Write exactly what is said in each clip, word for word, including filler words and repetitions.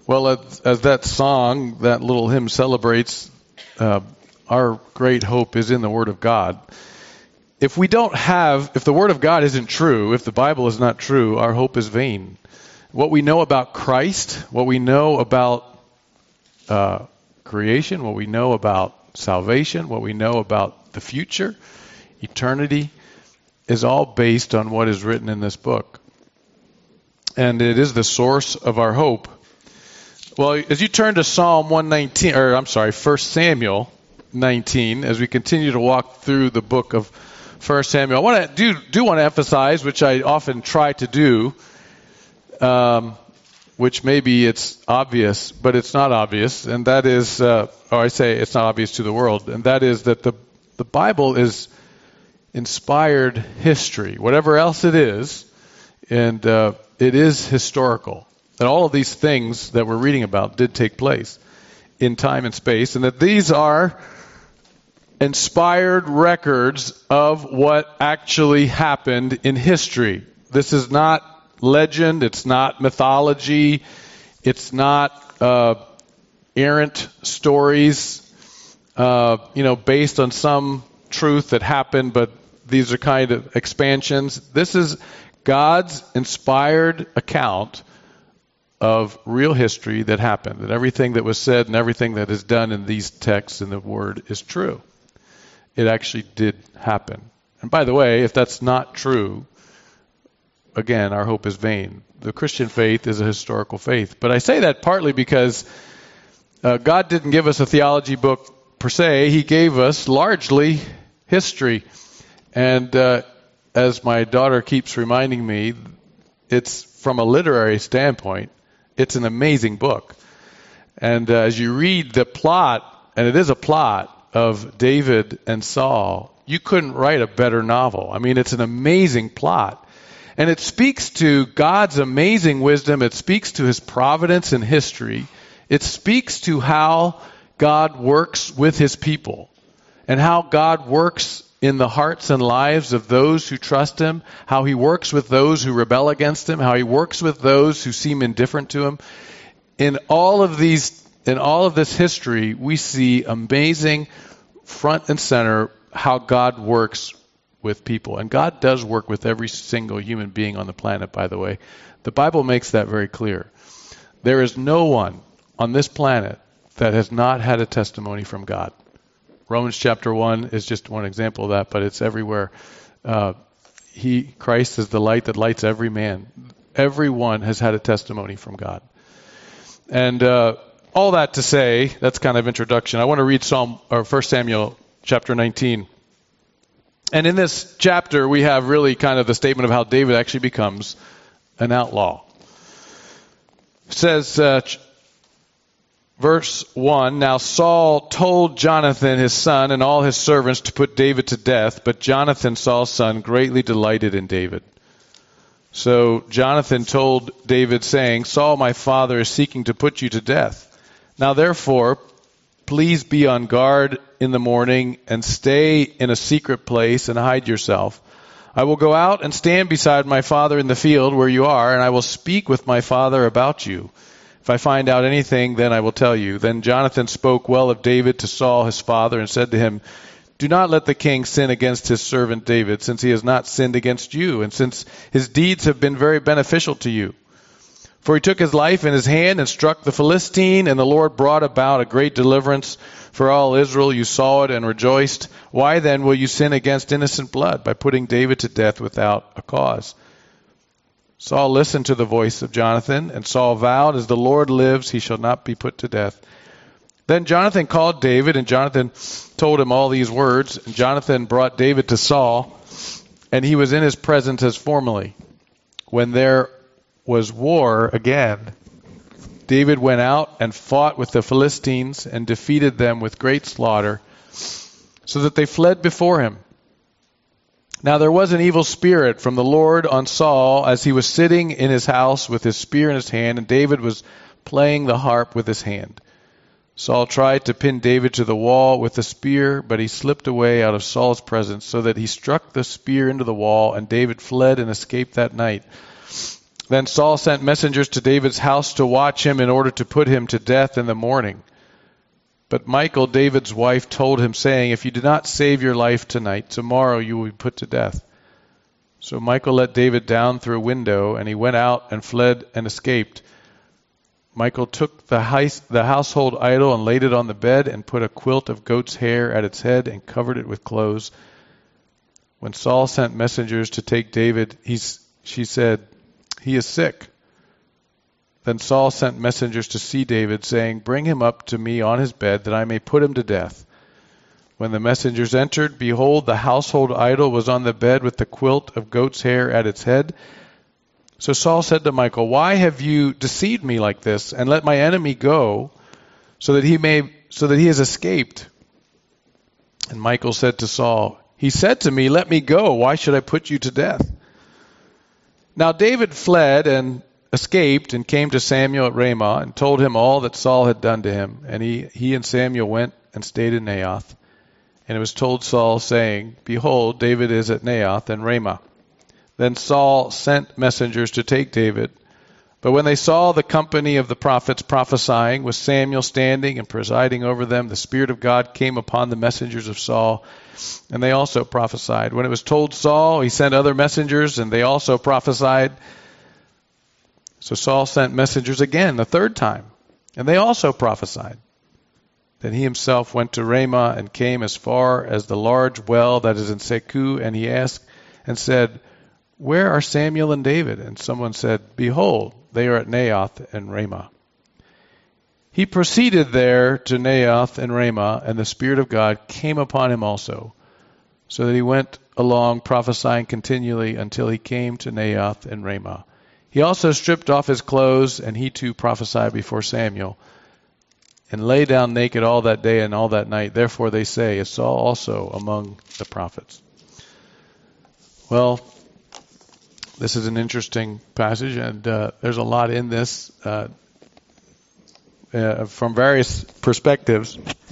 Well, as, as that song, that little hymn celebrates, uh, our great hope is in the Word of God. If we don't have, if the Word of God isn't true, if the Bible is not true, our hope is vain. What we know about Christ, what we know about uh, creation, what we know about salvation, what we know about the future, eternity, is all based on what is written in this book. And it is the source of our hope. Well, as you turn to Psalm one nineteen, or I'm sorry, First Samuel nineteen, as we continue to walk through the book of First Samuel, I want to do do want to emphasize, which I often try to do, um, which maybe it's obvious, but it's not obvious, and that is, uh, or I say it's not obvious to the world, and that is that the the Bible is inspired history, whatever else it is, and uh, it is historical. That all of these things that we're reading about did take place in time and space, and that these are inspired records of what actually happened in history. This is not legend, it's not mythology, it's not uh, errant stories, uh, you know, based on some truth that happened, but these are kind of expansions. This is God's inspired account of real history that happened, that everything that was said and everything that is done in these texts in the Word is true. It actually did happen. And by the way, if that's not true, again, our hope is vain. The Christian faith is a historical faith. But I say that partly because uh, God didn't give us a theology book per se. He gave us largely history. And uh, as my daughter keeps reminding me, it's from a literary standpoint, it's an amazing book. And uh, as you read the plot, and it is a plot of David and Saul, you couldn't write a better novel. I mean, it's an amazing plot. And it speaks to God's amazing wisdom. It speaks to his providence in history. It speaks to how God works with his people and how God works in the hearts and lives of those who trust him, how he works with those who rebel against him, how he works with those who seem indifferent to him. In all of these, in all of this history, we see amazing front and center how God works with people. And God does work with every single human being on the planet, by the way. The Bible makes that very clear. There is no one on this planet that has not had a testimony from God. Romans chapter one is just one example of that, but it's everywhere. Uh, he, Christ is the light that lights every man. Everyone has had a testimony from God. And uh, all that to say, that's kind of introduction. I want to read Psalm or First Samuel chapter nineteen. And in this chapter, we have really kind of the statement of how David actually becomes an outlaw. It says, uh, verse one, Now Saul told Jonathan his son and all his servants to put David to death, but Jonathan, Saul's son, greatly delighted in David. So Jonathan told David, saying, Saul, my father, is seeking to put you to death. Now therefore, please be on guard in the morning and stay in a secret place and hide yourself. I will go out and stand beside my father in the field where you are, and I will speak with my father about you. If I find out anything, then I will tell you. Then Jonathan spoke well of David to Saul his father and said to him, Do not let the king sin against his servant David, since he has not sinned against you, and since his deeds have been very beneficial to you. For he took his life in his hand and struck the Philistine, and the Lord brought about a great deliverance for all Israel. You saw it and rejoiced. Why then will you sin against innocent blood by putting David to death without a cause? Saul listened to the voice of Jonathan, and Saul vowed, As the Lord lives, he shall not be put to death. Then Jonathan called David, and Jonathan told him all these words. And Jonathan brought David to Saul, and he was in his presence as formerly. When there was war again, David went out and fought with the Philistines and defeated them with great slaughter, so that they fled before him. Now there was an evil spirit from the Lord on Saul as he was sitting in his house with his spear in his hand, and David was playing the harp with his hand. Saul tried to pin David to the wall with the spear, but he slipped away out of Saul's presence, so that he struck the spear into the wall, and David fled and escaped that night. Then Saul sent messengers to David's house to watch him in order to put him to death in the morning. But Michal, David's wife, told him, saying, if you do not save your life tonight, tomorrow you will be put to death. So Michal let David down through a window, and he went out and fled and escaped. Michal took the, heis- the household idol and laid it on the bed and put a quilt of goat's hair at its head and covered it with clothes. When Saul sent messengers to take David, he's, she said, he is sick. Then Saul sent messengers to see David, saying, bring him up to me on his bed, that I may put him to death. When the messengers entered, behold, the household idol was on the bed with the quilt of goat's hair at its head. So Saul said to Michal, why have you deceived me like this, and let my enemy go, so that he may, so that he has escaped? And Michal said to Saul, he said to me, let me go. Why should I put you to death? Now David fled and escaped and came to Samuel at Ramah and told him all that Saul had done to him. And he, he and Samuel went and stayed in Naioth. And it was told Saul, saying, behold, David is at Naioth and Ramah. Then Saul sent messengers to take David. But when they saw the company of the prophets prophesying, with Samuel standing and presiding over them, the Spirit of God came upon the messengers of Saul, and they also prophesied. When it was told Saul, he sent other messengers, and they also prophesied. So Saul sent messengers again, the third time, and they also prophesied. Then he himself went to Ramah and came as far as the large well that is in Seku, and he asked and said, where are Samuel and David? And someone said, behold, they are at Naioth and Ramah. He proceeded there to Naioth and Ramah, and the Spirit of God came upon him also, so that he went along prophesying continually until he came to Naioth and Ramah. He also stripped off his clothes, and he too prophesied before Samuel, and lay down naked all that day and all that night. Therefore they say, is Saul also among the prophets? Well, this is an interesting passage, and uh, there's a lot in this uh, uh, from various perspectives.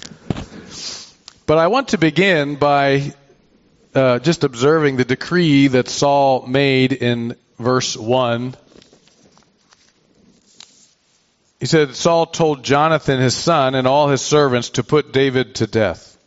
But I want to begin by uh, just observing the decree that Saul made in verse one. He said, Saul told Jonathan his son and all his servants to put David to death.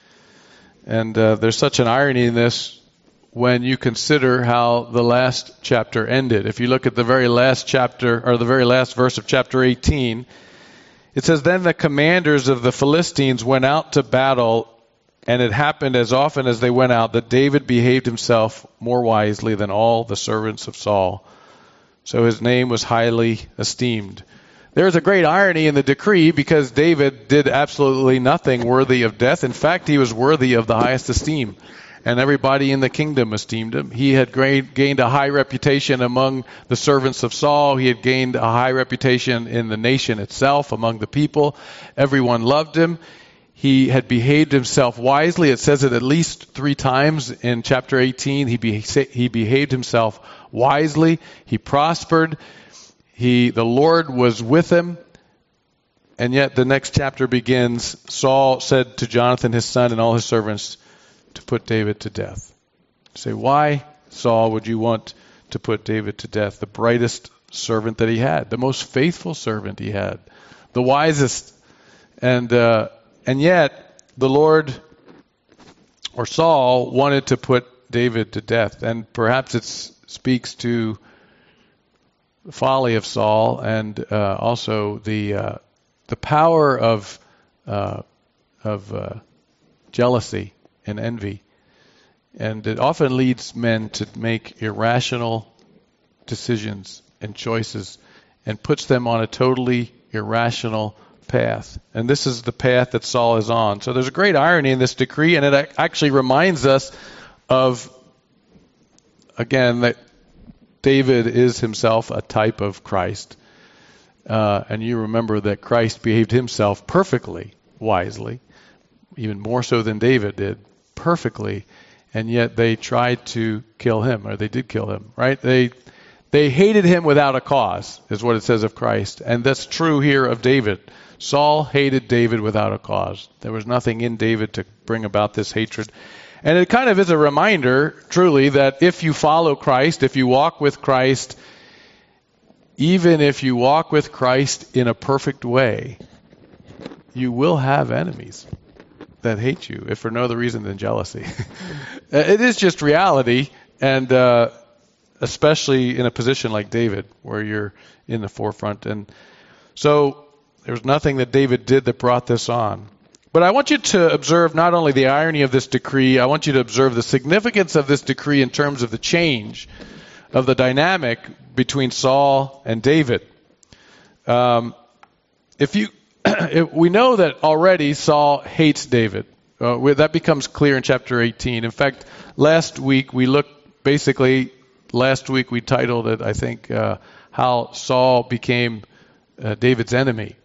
And uh, there's such an irony in this when you consider how the last chapter ended. If you look at the very last chapter, or the very last verse of chapter eighteen, it says, then the commanders of the Philistines went out to battle, and it happened as often as they went out that David behaved himself more wisely than all the servants of Saul. So his name was highly esteemed. There's a great irony in the decree, because David did absolutely nothing worthy of death. In fact, he was worthy of the highest esteem, and everybody in the kingdom esteemed him. He had gained a high reputation among the servants of Saul. He had gained a high reputation in the nation itself, among the people. Everyone loved him. He had behaved himself wisely. It says it at least three times in chapter eighteen. He, be, he behaved himself wisely. He prospered. He, the Lord was with him. And yet the next chapter begins, Saul said to Jonathan his son and all his servants to put David to death. You say, why, Saul, would you want to put David to death? The brightest servant that he had, the most faithful servant he had, the wisest. And uh, and yet the Lord, or Saul, wanted to put David to death. And perhaps it speaks to the folly of Saul, and uh, also the uh, the power of uh, of uh, jealousy and envy. And it often leads men to make irrational decisions and choices, and puts them on a totally irrational path. And this is the path that Saul is on. So there's a great irony in this decree, and it actually reminds us of, again, that David is himself a type of Christ. Uh, and you remember that Christ behaved himself perfectly, wisely, even more so than David did, perfectly, and yet they tried to kill him, or they did kill him, right? They they hated him without a cause, is what it says of Christ. And that's true here of David. Saul hated David without a cause. There was nothing in David to bring about this hatred. And it kind of is a reminder, truly, that if you follow Christ, if you walk with Christ, even if you walk with Christ in a perfect way, you will have enemies that hate you, if for no other reason than jealousy. It is just reality, and uh, especially in a position like David, where you're in the forefront. And so there was nothing that David did that brought this on. But I want you to observe not only the irony of this decree, I want you to observe the significance of this decree in terms of the change of the dynamic between Saul and David. Um, if you, if we know that already Saul hates David. Uh, that becomes clear in chapter eighteen. In fact, last week we looked, basically, last week we titled it, I think, uh, how Saul became uh, David's enemy.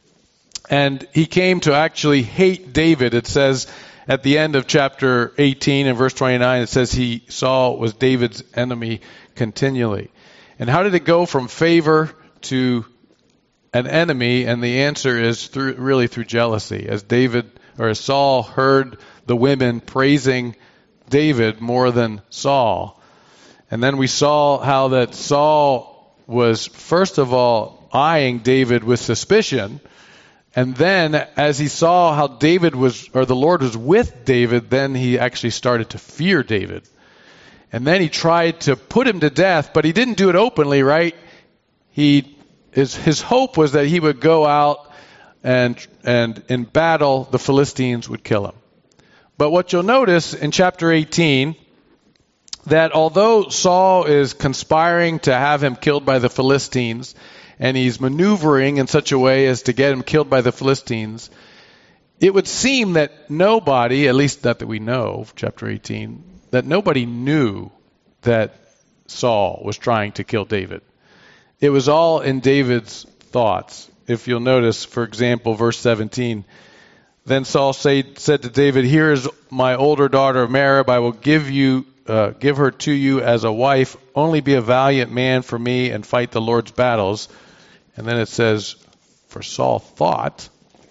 And he came to actually hate David. It says at the end of chapter eighteen and verse twenty-nine, it says he, Saul, was David's enemy continually. And how did it go from favor to an enemy? And the answer is through, really through jealousy. As David, or as Saul heard the women praising David more than Saul. And then we saw how that Saul was, first of all, eyeing David with suspicion. And then as he saw how David was, or the Lord was with David, then he actually started to fear David. And then he tried to put him to death, but he didn't do it openly, right? He, his, his hope was that he would go out and, and in battle, the Philistines would kill him. But what you'll notice in chapter eighteen, that although Saul is conspiring to have him killed by the Philistines, and he's maneuvering in such a way as to get him killed by the Philistines, it would seem that nobody, at least not that we know, chapter eighteen, that nobody knew that Saul was trying to kill David. It was all in David's thoughts. If you'll notice, for example, verse seventeen, then Saul say, said to David, "Here is my older daughter Merab. I will give you, uh, give her to you as a wife. Only be a valiant man for me and fight the Lord's battles." And then it says, for Saul thought,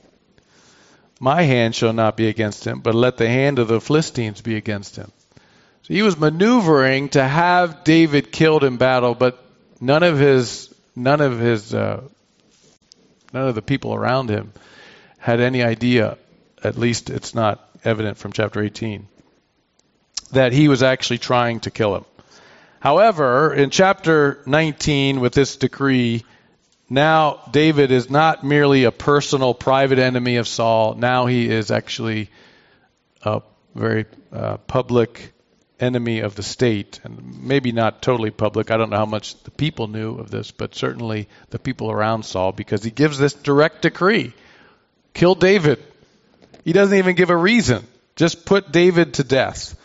"My hand shall not be against him, but let the hand of the Philistines be against him." So he was maneuvering to have David killed in battle, but none of his, none of his, uh, none of the people around him had any idea. At least it's not evident from chapter eighteen, that he was actually trying to kill him. However, in chapter nineteen, with this decree, now David is not merely a personal, private enemy of Saul. Now he is actually a very uh, public enemy of the state. And maybe not totally public. I don't know how much the people knew of this, but certainly the people around Saul, because he gives this direct decree. Kill David. He doesn't even give a reason. Just put David to death.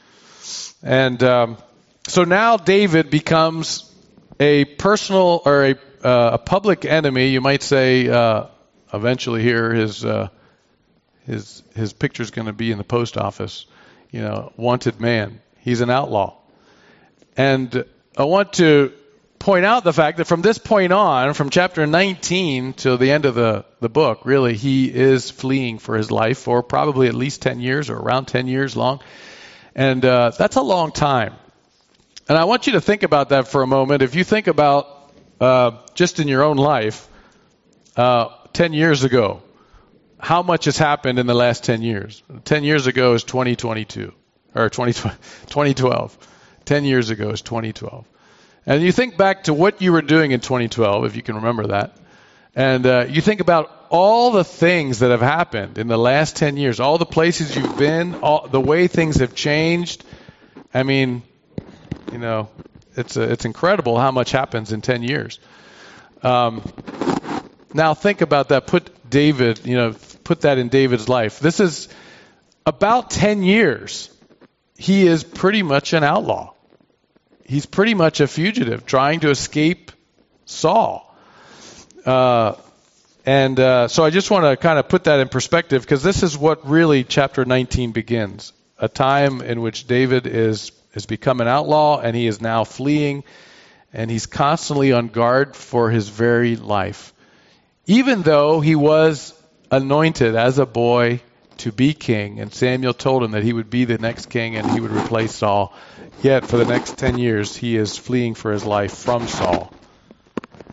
And um, so now David becomes a personal or a Uh, a public enemy, you might say. Uh, eventually, here his uh, his his picture is going to be in the post office. You know, wanted man. He's an outlaw, and I want to point out the fact that from this point on, from chapter nineteen till the end of the the book, really, he is fleeing for his life for probably at least ten years or around ten years long, and uh, that's a long time. And I want you to think about that for a moment. If you think about Uh, just in your own life, uh, ten years ago, how much has happened in the last ten years? Ten years ago is twenty twenty-two, or twenty twelve. Ten years ago is twenty twelve. And you think back to what you were doing in twenty twelve, if you can remember that. And uh, you think about all the things that have happened in the last ten years, all the places you've been, all, the way things have changed. I mean, you know, It's a, it's incredible how much happens in ten years. Um, now think about that. Put David, you know, put that in David's life. This is about ten years. He is pretty much an outlaw. He's pretty much a fugitive trying to escape Saul. Uh, and uh, so I just want to kind of put that in perspective, because this is what really chapter nineteen begins. A time in which David is has become an outlaw, and he is now fleeing, and he's constantly on guard for his very life. Even though he was anointed as a boy to be king, and Samuel told him that he would be the next king and he would replace Saul, yet for the next ten years he is fleeing for his life from Saul.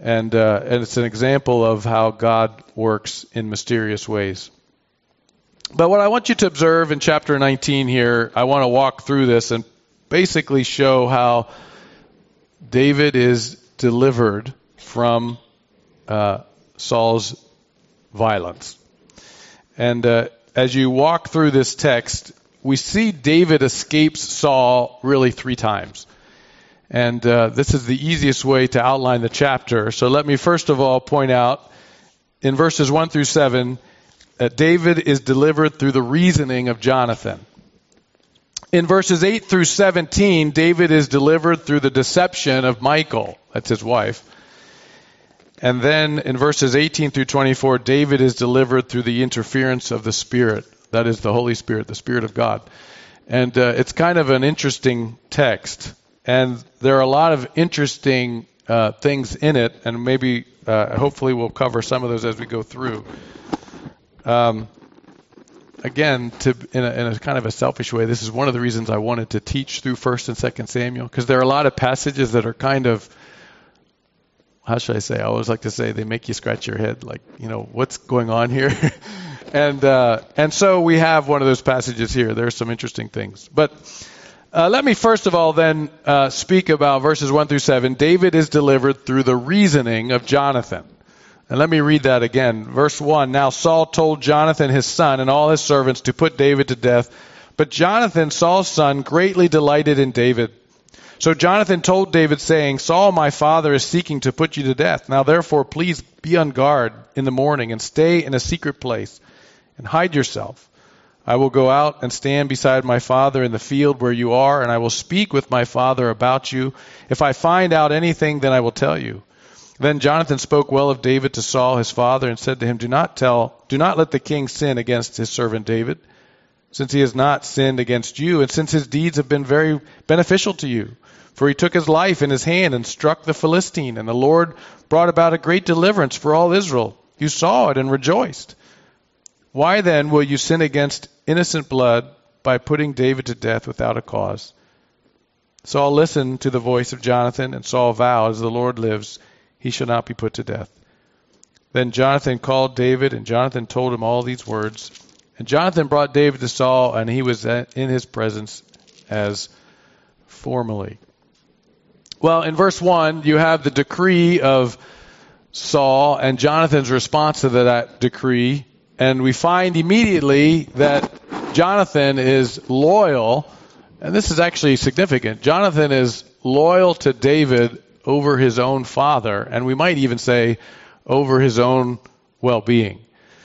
And, uh, and it's an example of how God works in mysterious ways. But what I want you to observe in chapter nineteen here, I want to walk through this and basically show how David is delivered from uh, Saul's violence. And uh, as you walk through this text, we see David escapes Saul really three times. And uh, this is the easiest way to outline the chapter. So let me first of all point out in verses one through seven that David is delivered through the reasoning of Jonathan. In verses eight through seventeen, David is delivered through the deception of Michal, that's his wife. And then in verses eighteen through twenty-four, David is delivered through the interference of the Spirit, that is the Holy Spirit, the Spirit of God. And uh, it's kind of an interesting text. And there are a lot of interesting uh, things in it, and maybe, uh, hopefully we'll cover some of those as we go through. Um, again, to, in, a, in a kind of a selfish way, this is one of the reasons I wanted to teach through First and Second Samuel, because there are a lot of passages that are kind of, how should I say, I always like to say they make you scratch your head, like, you know, what's going on here? and uh, and so we have one of those passages here. There are some interesting things. But uh, let me first of all then uh, speak about verses one through seven. David is delivered through the reasoning of Jonathan. And let me read that again. Verse one, now Saul told Jonathan his son and all his servants to put David to death. But Jonathan, Saul's son, greatly delighted in David. So Jonathan told David, saying, Saul, my father, is seeking to put you to death. Now therefore, please be on guard in the morning and stay in a secret place and hide yourself. I will go out and stand beside my father in the field where you are, and I will speak with my father about you. If I find out anything, then I will tell you. Then Jonathan spoke well of David to Saul his father and said to him, Do not tell, do not let the king sin against his servant David, since he has not sinned against you, and since his deeds have been very beneficial to you. For he took his life in his hand and struck the Philistine, and the Lord brought about a great deliverance for all Israel. You saw it and rejoiced. Why then will you sin against innocent blood by putting David to death without a cause? Saul listened to the voice of Jonathan, and Saul vowed, As the Lord lives, he shall not be put to death. Then Jonathan called David, and Jonathan told him all these words. And Jonathan brought David to Saul, and he was in his presence as formerly. Well, in verse one, you have the decree of Saul and Jonathan's response to that decree. And we find immediately that Jonathan is loyal. And this is actually significant. Jonathan is loyal to David over his own father. And we might even say over his own well-being.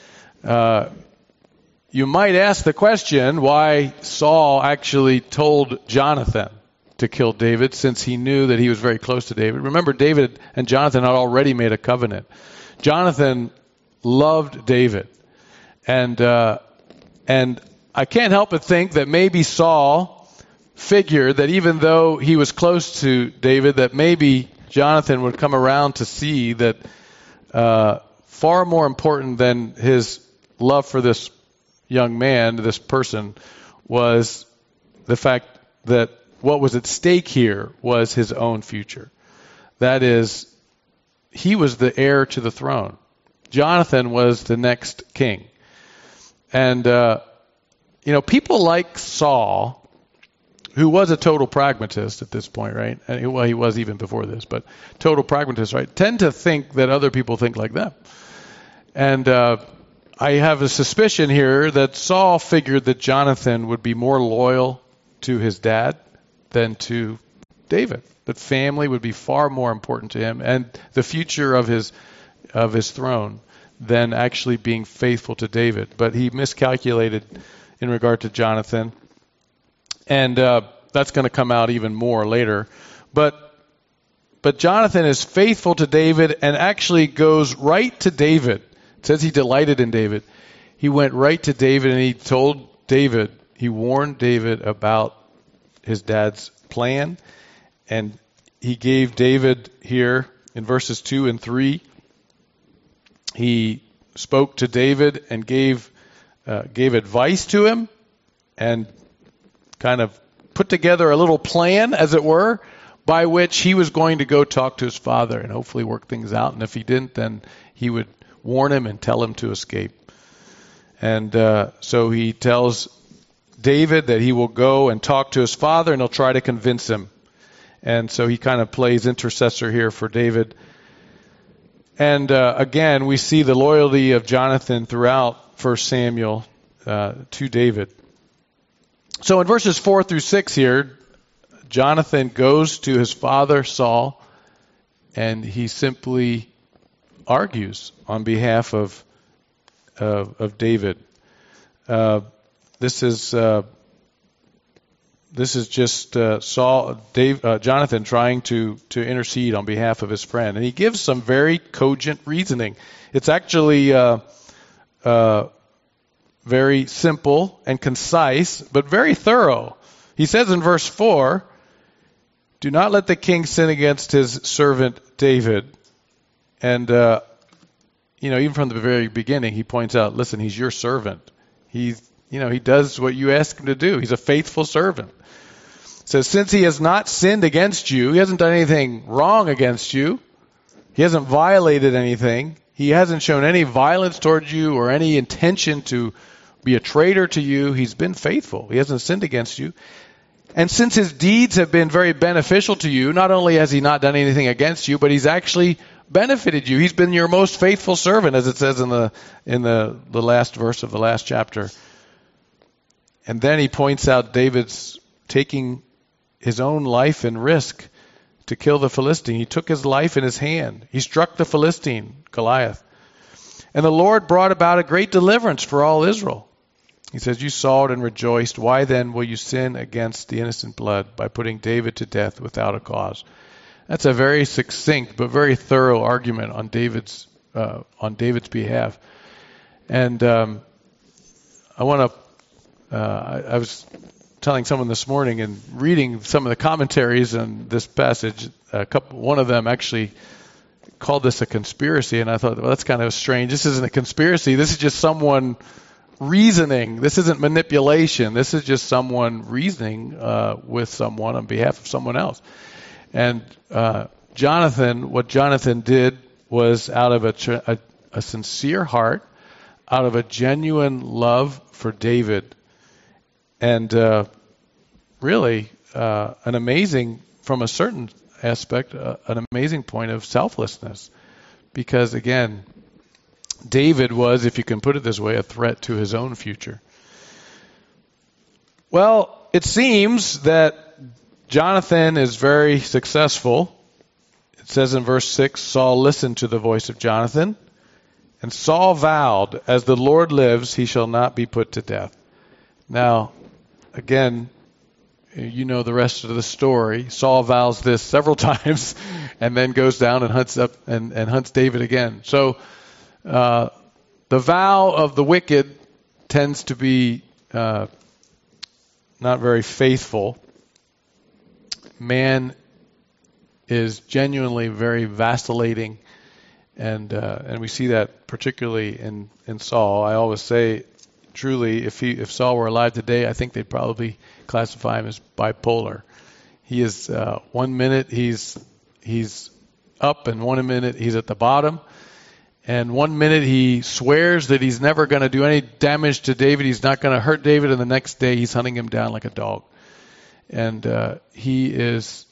Uh, you might ask the question why Saul actually told Jonathan to kill David, since he knew that he was very close to David. Remember, David and Jonathan had already made a covenant. Jonathan loved David. And uh, and I can't help but think that maybe Saul figured that even though he was close to David, that maybe Jonathan would come around to see that uh, far more important than his love for this young man, this person, was the fact that what was at stake here was his own future. That is, he was the heir to the throne. Jonathan was the next king. And, uh, you know, people like Saul, who was a total pragmatist at this point, right? And, well, he was even before this, but total pragmatist, right? Tend to think that other people think like them. And uh, I have a suspicion here that Saul figured that Jonathan would be more loyal to his dad than to David. That family would be far more important to him, and the future of his of his throne, than actually being faithful to David. But he miscalculated in regard to Jonathan, and uh, that's going to come out even more later. But but Jonathan is faithful to David and actually goes right to David. It says he delighted in David. He went right to David and he told David, he warned David about his dad's plan, and he gave David here in verses two and three, he spoke to David and gave uh, gave advice to him and kind of put together a little plan, as it were, by which he was going to go talk to his father and hopefully work things out. And if he didn't, then he would warn him and tell him to escape. And uh, so he tells David that he will go and talk to his father and he'll try to convince him. And so he kind of plays intercessor here for David. And uh, again, we see the loyalty of Jonathan throughout First Samuel uh, to David. So in verses four through six here, Jonathan goes to his father Saul, and he simply argues on behalf of uh, of David. Uh, this is uh, this is just uh, Saul, Dave, uh, Jonathan trying to to intercede on behalf of his friend, and he gives some very cogent reasoning. It's actually uh, uh, very simple and concise, but very thorough. He says in verse four, "Do not let the king sin against his servant David." And, uh, you know, even from the very beginning, he points out, listen, he's your servant. He's, you know, he does what you ask him to do. He's a faithful servant. So since he has not sinned against you, he hasn't done anything wrong against you, he hasn't violated anything, he hasn't shown any violence towards you or any intention to be a traitor to you, he's been faithful. He hasn't sinned against you. And since his deeds have been very beneficial to you, not only has he not done anything against you, but he's actually benefited you. He's been your most faithful servant, as it says in the in the, the last verse of the last chapter. And then he points out David's taking his own life in risk to kill the Philistine. He took his life in his hand. He struck the Philistine, Goliath. And the Lord brought about a great deliverance for all Israel. He says, you saw it and rejoiced. Why then will you sin against the innocent blood by putting David to death without a cause? That's a very succinct but very thorough argument on David's uh, on David's behalf. And um, I want to. Uh, I, I was telling someone this morning and reading some of the commentaries on this passage. A couple, one of them actually called this a conspiracy, and I thought, well, that's kind of strange. This isn't a conspiracy. This is just someone reasoning. This isn't manipulation. This is just someone reasoning uh, with someone on behalf of someone else. And uh, Jonathan, what Jonathan did was out of a, a, a sincere heart, out of a genuine love for David, and uh, really uh, an amazing, from a certain aspect, uh, an amazing point of selflessness. Because again, David was, if you can put it this way, a threat to his own future. Well, it seems that Jonathan is very successful. It says in verse six, Saul listened to the voice of Jonathan, and Saul vowed, as the Lord lives, he shall not be put to death. Now, again, you know the rest of the story. Saul vows this several times and then goes down and hunts up and, and hunts David again. So uh, the vow of the wicked tends to be uh, not very faithful. Man is genuinely very vacillating, and uh, and we see that particularly in, in Saul. I always say, truly, if he if Saul were alive today, I think they'd probably classify him as bipolar. He is uh, one minute he's he's up, and one minute he's at the bottom, and one minute he swears that he's never going to do any damage to David, he's not going to hurt David, and the next day he's hunting him down like a dog. And uh, he is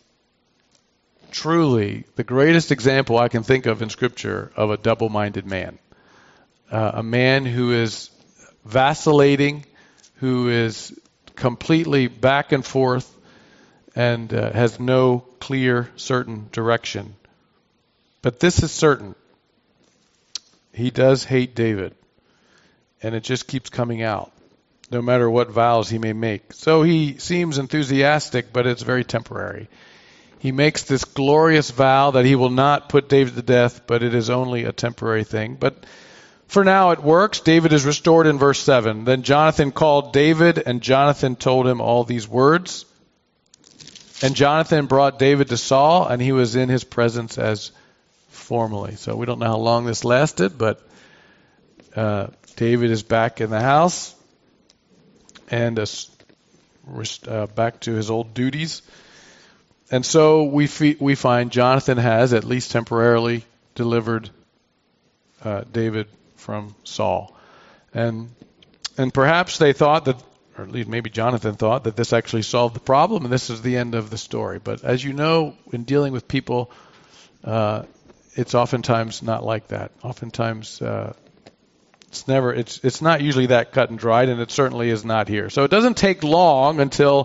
truly the greatest example I can think of in Scripture of a double-minded man. Uh, a man who is vacillating, who is completely back and forth, and uh, has no clear, certain direction. But this is certain. He does hate David, and it just keeps coming out, no matter what vows he may make. So he seems enthusiastic, but it's very temporary. He makes this glorious vow that he will not put David to death, but it is only a temporary thing. But for now it works. David is restored in verse seven. Then Jonathan called David, and Jonathan told him all these words. And Jonathan brought David to Saul, and he was in his presence as formerly. So we don't know how long this lasted, but uh, David is back in the house and uh, uh, back to his old duties. and so we fe- we find Jonathan has, at least temporarily, delivered uh, David from Saul. And and perhaps they thought that, or at least maybe Jonathan thought, that this actually solved the problem, and this is the end of the story. But as you know, in dealing with people, uh, it's oftentimes not like that. Oftentimes, uh, it's never, it's it's not usually that cut and dried, and it certainly is not here. So it doesn't take long until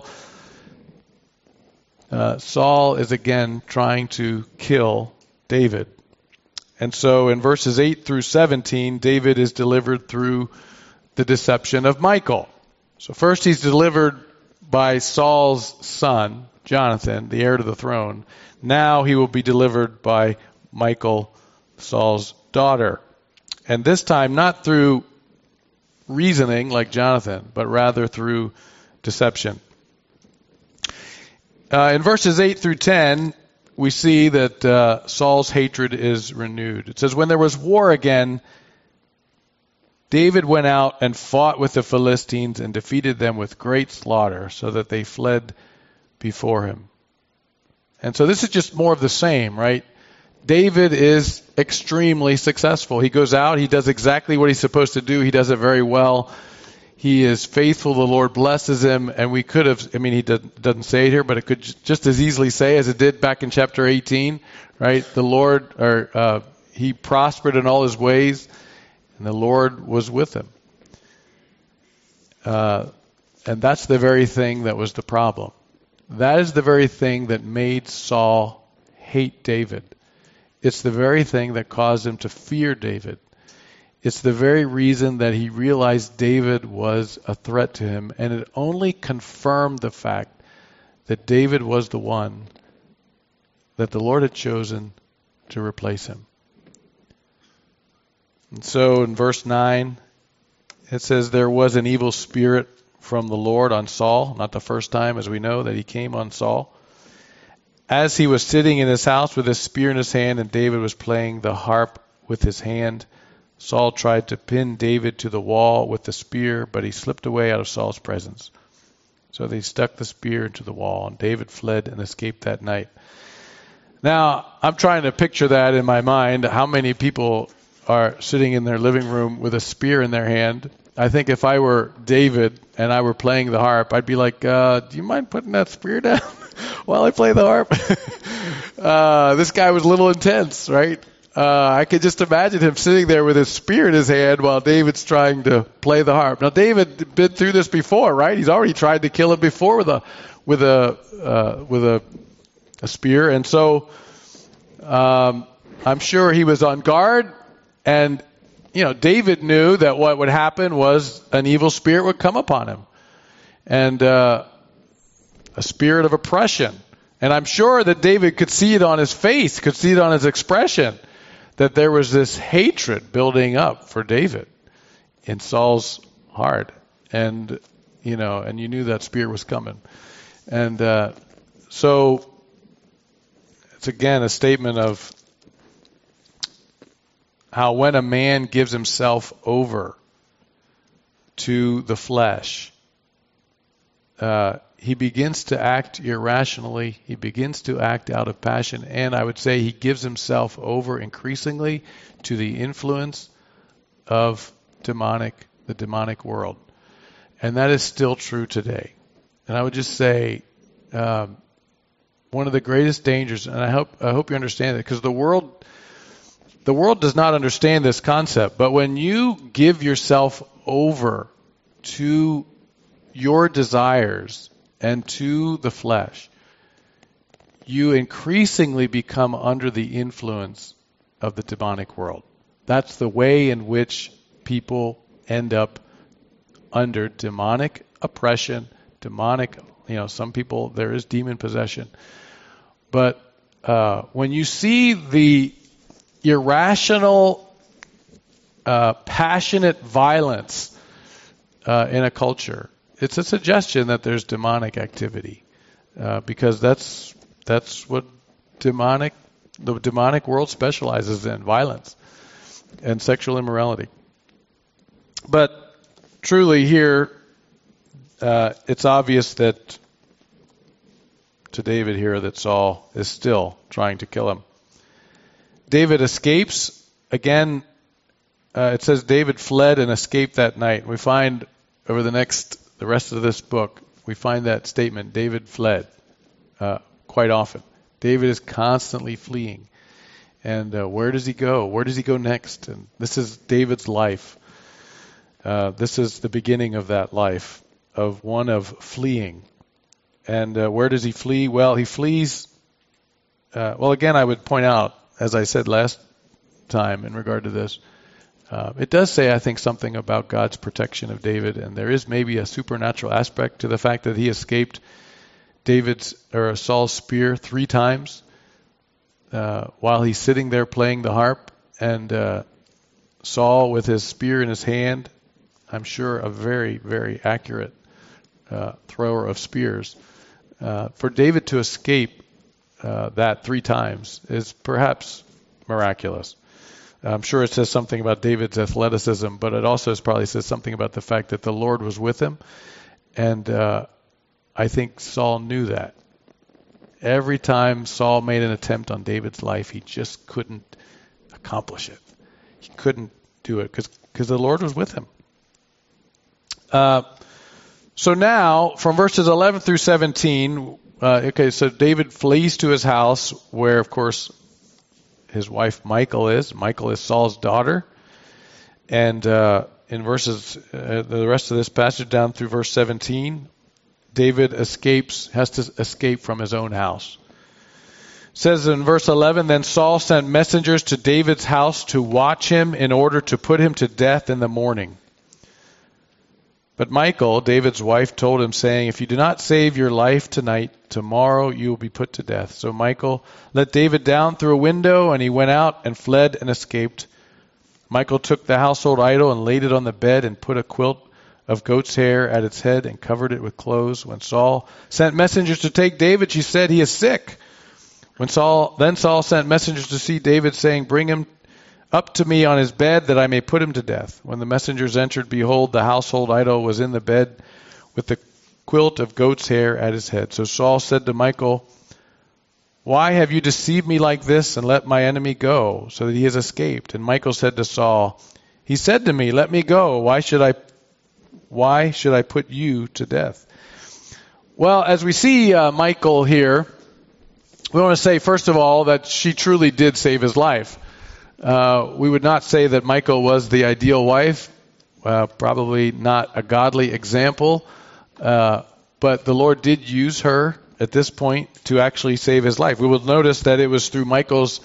uh, Saul is again trying to kill David. And so in verses eight through seventeen, David is delivered through the deception of Michal. So first he's delivered by Saul's son, Jonathan, the heir to the throne. Now he will be delivered by Michal, Saul's daughter. And this time not through reasoning like Jonathan, but rather through deception. Uh, in verses eight through ten, we see that uh, Saul's hatred is renewed. It says, when there was war again, David went out and fought with the Philistines and defeated them with great slaughter, so that they fled before him. And so this is just more of the same, right? David is extremely successful. He goes out, he does exactly what he's supposed to do. He does it very well. He is faithful. The Lord blesses him. And we could have, I mean, he doesn't say it here, but it could just as easily say, as it did back in chapter eighteen, right? The Lord, or uh, he prospered in all his ways, and the Lord was with him. Uh, and that's the very thing that was the problem. That is the very thing that made Saul hate David. It's the very thing that caused him to fear David. It's the very reason that he realized David was a threat to him, and it only confirmed the fact that David was the one that the Lord had chosen to replace him. And so in verse nine, it says, there was an evil spirit from the Lord on Saul, not the first time, as we know, that he came on Saul. As he was sitting in his house with his spear in his hand, and David was playing the harp with his hand, Saul tried to pin David to the wall with the spear, but he slipped away out of Saul's presence. So they stuck the spear into the wall, and David fled and escaped that night. Now, I'm trying to picture that in my mind, how many people are sitting in their living room with a spear in their hand. I think if I were David and I were playing the harp, I'd be like, uh, do you mind putting that spear down while I play the harp? uh, this guy was a little intense, right? Uh, I could just imagine him sitting there with his spear in his hand while David's trying to play the harp. Now, David had been through this before, right? He's already tried to kill him before with a with a uh, with a, a spear, and so um, I'm sure he was on guard. And you know, David knew that what would happen was an evil spirit would come upon him, and uh, a spirit of oppression. And I'm sure that David could see it on his face, could see it on his expression, that there was this hatred building up for David in Saul's heart. And, you know, and you knew that spirit was coming. And uh, so it's again a statement of how when a man gives himself over to the flesh, uh, he begins to act irrationally. He begins to act out of passion. And I would say he gives himself over increasingly to the influence of demonic, the demonic world. And that is still true today. And I would just say um, one of the greatest dangers, and I hope I hope you understand it, because the world the world does not understand this concept. But when you give yourself over to your desires and to the flesh, you increasingly become under the influence of the demonic world. That's the way in which people end up under demonic oppression, demonic, you know, some people, there is demon possession. But uh, when you see the irrational, uh, passionate violence uh, in a culture, it's a suggestion that there's demonic activity, uh, because that's that's what demonic the demonic world specializes in: violence and sexual immorality. But truly, here uh, it's obvious that to David here that Saul is still trying to kill him. David escapes. Again, uh, it says David fled and escaped that night. We find over the next, the rest of this book, we find that statement, David fled, uh, quite often. David is constantly fleeing. And uh, where does he go? Where does he go next? And this is David's life. Uh, this is the beginning of that life, of one of fleeing. And uh, where does he flee? Well, he flees. Uh, well, again, I would point out, as I said last time in regard to this, uh, it does say, I think, something about God's protection of David, and there is maybe a supernatural aspect to the fact that he escaped David's or Saul's spear three times uh, while he's sitting there playing the harp, and uh, Saul with his spear in his hand, I'm sure a very, very accurate uh, thrower of spears. Uh, for David to escape uh, that three times is perhaps miraculous. I'm sure it says something about David's athleticism, but it also probably says something about the fact that the Lord was with him. And uh, I think Saul knew that. Every time Saul made an attempt on David's life, he just couldn't accomplish it. He couldn't do it because because the Lord was with him. Uh, so now, from verses eleven through seventeen, uh, okay, so David flees to his house where, of course, his wife Michal is. Michal is Saul's daughter. And uh, in verses, uh, the rest of this passage down through verse seventeen, David escapes, has to escape from his own house. It says in verse eleven, then Saul sent messengers to David's house to watch him in order to put him to death in the morning. But Michal, David's wife, told him, saying, if you do not save your life tonight, tomorrow you will be put to death. So Michal let David down through a window, and he went out and fled and escaped. Michal took the household idol and laid it on the bed and put a quilt of goat's hair at its head and covered it with clothes. When Saul sent messengers to take David, she said, he is sick. When Saul, then Saul sent messengers to see David, saying, bring him up to me on his bed that I may put him to death. When the messengers entered, behold, the household idol was in the bed with the quilt of goat's hair at his head. So Saul said to Michal, why have you deceived me like this and let my enemy go so that he has escaped? And Michal said to Saul, he said to me, let me go. Why should I, why should I put you to death? Well, as we see uh, Michal here, we want to say, first of all, that she truly did save his life. Uh, we would not say that Michal was the ideal wife, uh, probably not a godly example, uh, but the Lord did use her at this point to actually save his life. We will notice that it was through Michal's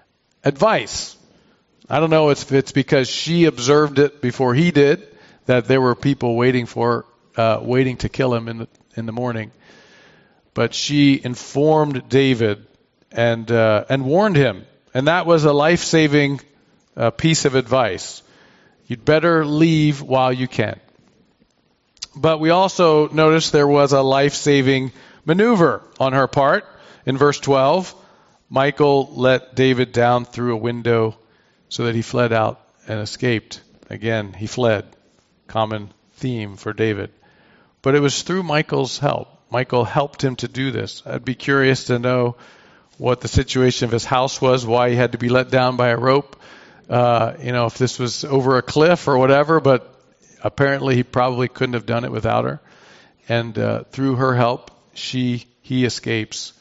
advice. I don't know if it's because she observed it before he did, that there were people waiting for, uh, waiting to kill him in the in the morning, but she informed David and uh, and warned him. And that was a life-saving uh, piece of advice. You'd better leave while you can. But we also notice there was a life-saving maneuver on her part. In verse twelve, Michal let David down through a window so that he fled out and escaped. Again, he fled. Common theme for David. But it was through Michal's help. Michal helped him to do this. I'd be curious to know what the situation of his house was, why he had to be let down by a rope, uh, you know, if this was over a cliff or whatever, but apparently he probably couldn't have done it without her. And uh, through her help, she he escapes.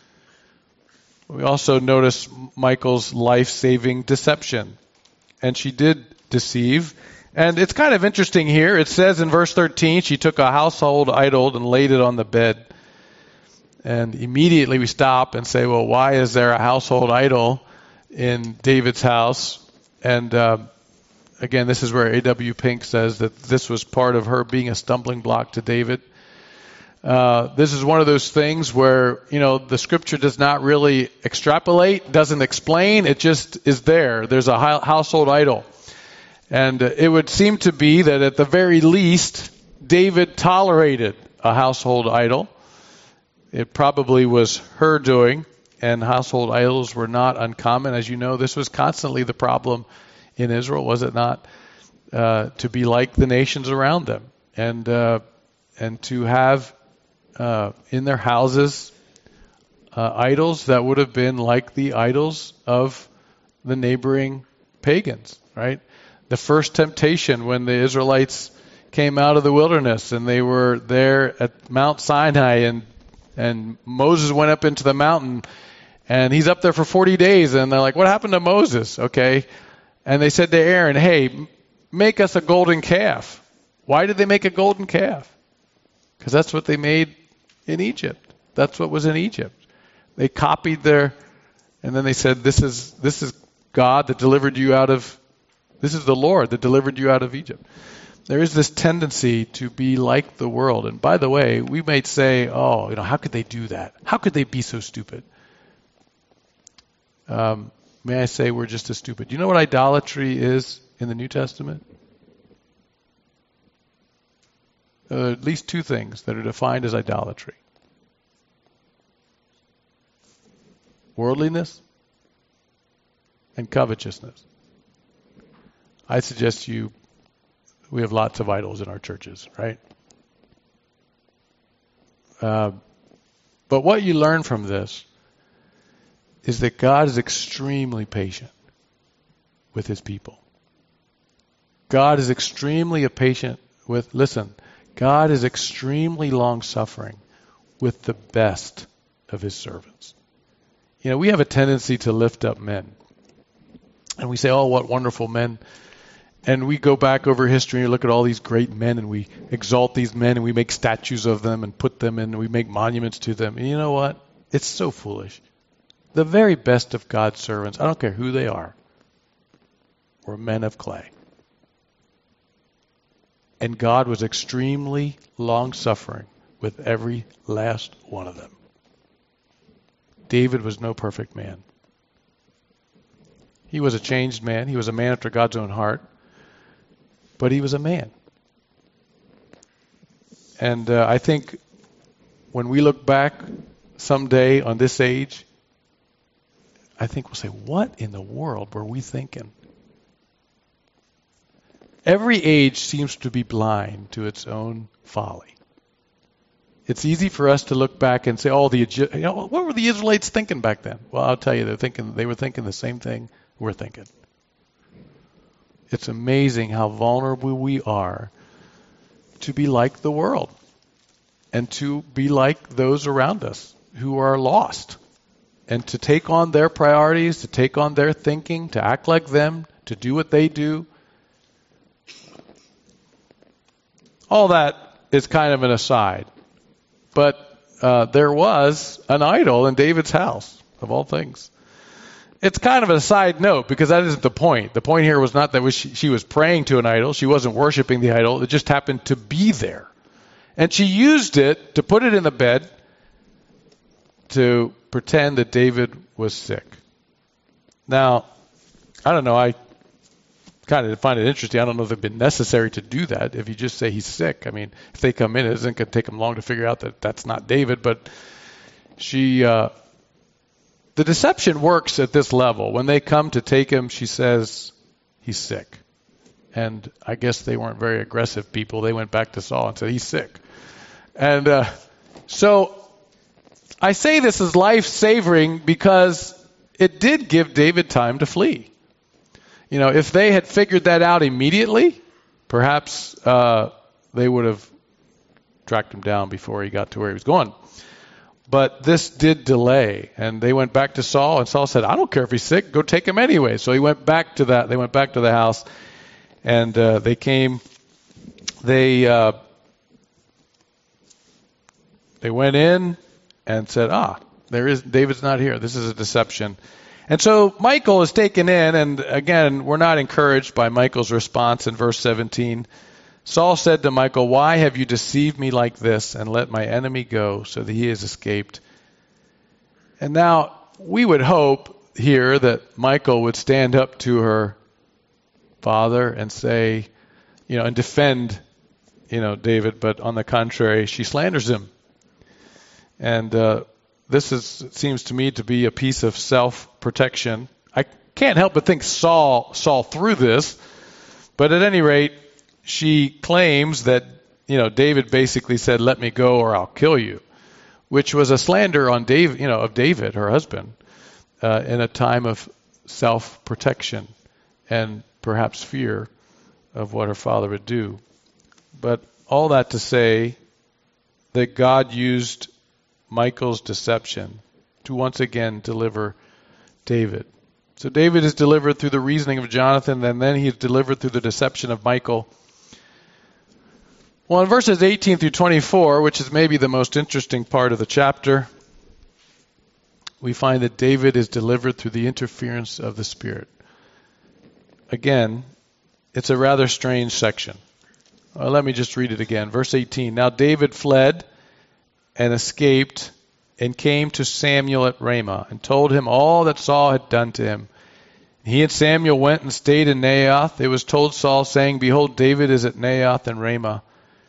We also notice Michal's life-saving deception. And she did deceive. And it's kind of interesting here. It says in verse thirteen, she took a household idol and laid it on the bed. And immediately we stop and say, well, why is there a household idol in David's house? And uh, again, this is where A W Pink says that this was part of her being a stumbling block to David. Uh, this is one of those things where, you know, the scripture does not really extrapolate, doesn't explain, it just is there. There's a household idol. And uh, it would seem to be that at the very least, David tolerated a household idol. It probably was her doing, and household idols were not uncommon. As you know, this was constantly the problem in Israel, was it not? Uh, to be like the nations around them, and uh, and to have uh, in their houses uh, idols that would have been like the idols of the neighboring pagans, right? The first temptation when the Israelites came out of the wilderness and they were there at Mount Sinai, and and Moses went up into the mountain, and he's up there for forty days, and they're like, what happened to Moses? Okay. And they said to Aaron, hey, make us a golden calf. Why did they make a golden calf? Because that's what they made in Egypt. That's what was in Egypt. They copied their, and then they said, this is this is God that delivered you out of, this is the Lord that delivered you out of Egypt. There is this tendency to be like the world. And by the way, we might say, oh, you know, how could they do that? How could they be so stupid? Um, may I say we're just as stupid. Do you know what idolatry is in the New Testament? Uh, at least two things that are defined as idolatry. Worldliness and covetousness. I suggest you, we have lots of idols in our churches, right? Uh, but what you learn from this is that God is extremely patient with his people. God is extremely patient with, listen, God is extremely long-suffering with the best of his servants. You know, we have a tendency to lift up men. And we say, oh, what wonderful men. And we go back over history and look at all these great men, and we exalt these men, and we make statues of them and put them in, and we make monuments to them. And you know what? It's so foolish. The very best of God's servants, I don't care who they are, were men of clay. And God was extremely long-suffering with every last one of them. David was no perfect man. He was a changed man. He was a man after God's own heart. But he was a man. And uh, I think when we look back someday on this age, I think we'll say, what in the world were we thinking? Every age seems to be blind to its own folly. It's easy for us to look back and say, oh, the you know, what were the Israelites thinking back then? Well, I'll tell you, they're thinking they were thinking the same thing we're thinking. It's amazing how vulnerable we are to be like the world and to be like those around us who are lost, and to take on their priorities, to take on their thinking, to act like them, to do what they do. All that is kind of an aside. But uh, there was an idol in David's house, of all things. It's kind of a side note, because that isn't the point. The point here was not that she, she was praying to an idol. She wasn't worshiping the idol. It just happened to be there. And she used it to put it in the bed to pretend that David was sick. Now, I don't know. I kind of find it interesting. I don't know if it's been necessary to do that. If you just say he's sick, I mean, if they come in, it isn't going to take them long to figure out that that's not David. But she, uh, the deception works at this level. When they come to take him, she says he's sick. And I guess they weren't very aggressive people. They went back to Saul and said he's sick. And uh, so I say this is life-saving because it did give David time to flee. You know, if they had figured that out immediately, perhaps uh, they would have tracked him down before he got to where he was going. But this did delay, and they went back to Saul, and Saul said, I don't care if he's sick, go take him anyway. So he went back to that. They went back to the house, and uh, they came, they uh, they went in and said, ah, there is David's not here. This is a deception. And so Michal is taken in, and again, we're not encouraged by Michal's response in verse seventeen. Saul said to Michal, why have you deceived me like this and let my enemy go so that he has escaped? And now we would hope here that Michal would stand up to her father and say, you know, and defend, you know, David, but on the contrary, she slanders him. And uh, this is, it seems to me to be a piece of self-protection. I can't help but think Saul saw through this, but at any rate, she claims that, you know, David basically said, let me go or I'll kill you. which was a slander on David, you know, of David, her husband, uh, in a time of self-protection and perhaps fear of what her father would do. But all that to say that God used Michal's deception to once again deliver David. So David is delivered through the reasoning of Jonathan, and then he is delivered through the deception of Michal. Well, in verses eighteen through twenty-four, which is maybe the most interesting part of the chapter, we find that David is delivered through the interference of the Spirit. Again, it's a rather strange section. Well, let me just read it again. Verse eighteen. Now David fled and escaped and came to Samuel at Ramah and told him all that Saul had done to him. He and Samuel went and stayed in Naioth. It was told Saul, saying, Behold, David is at Naioth and Ramah.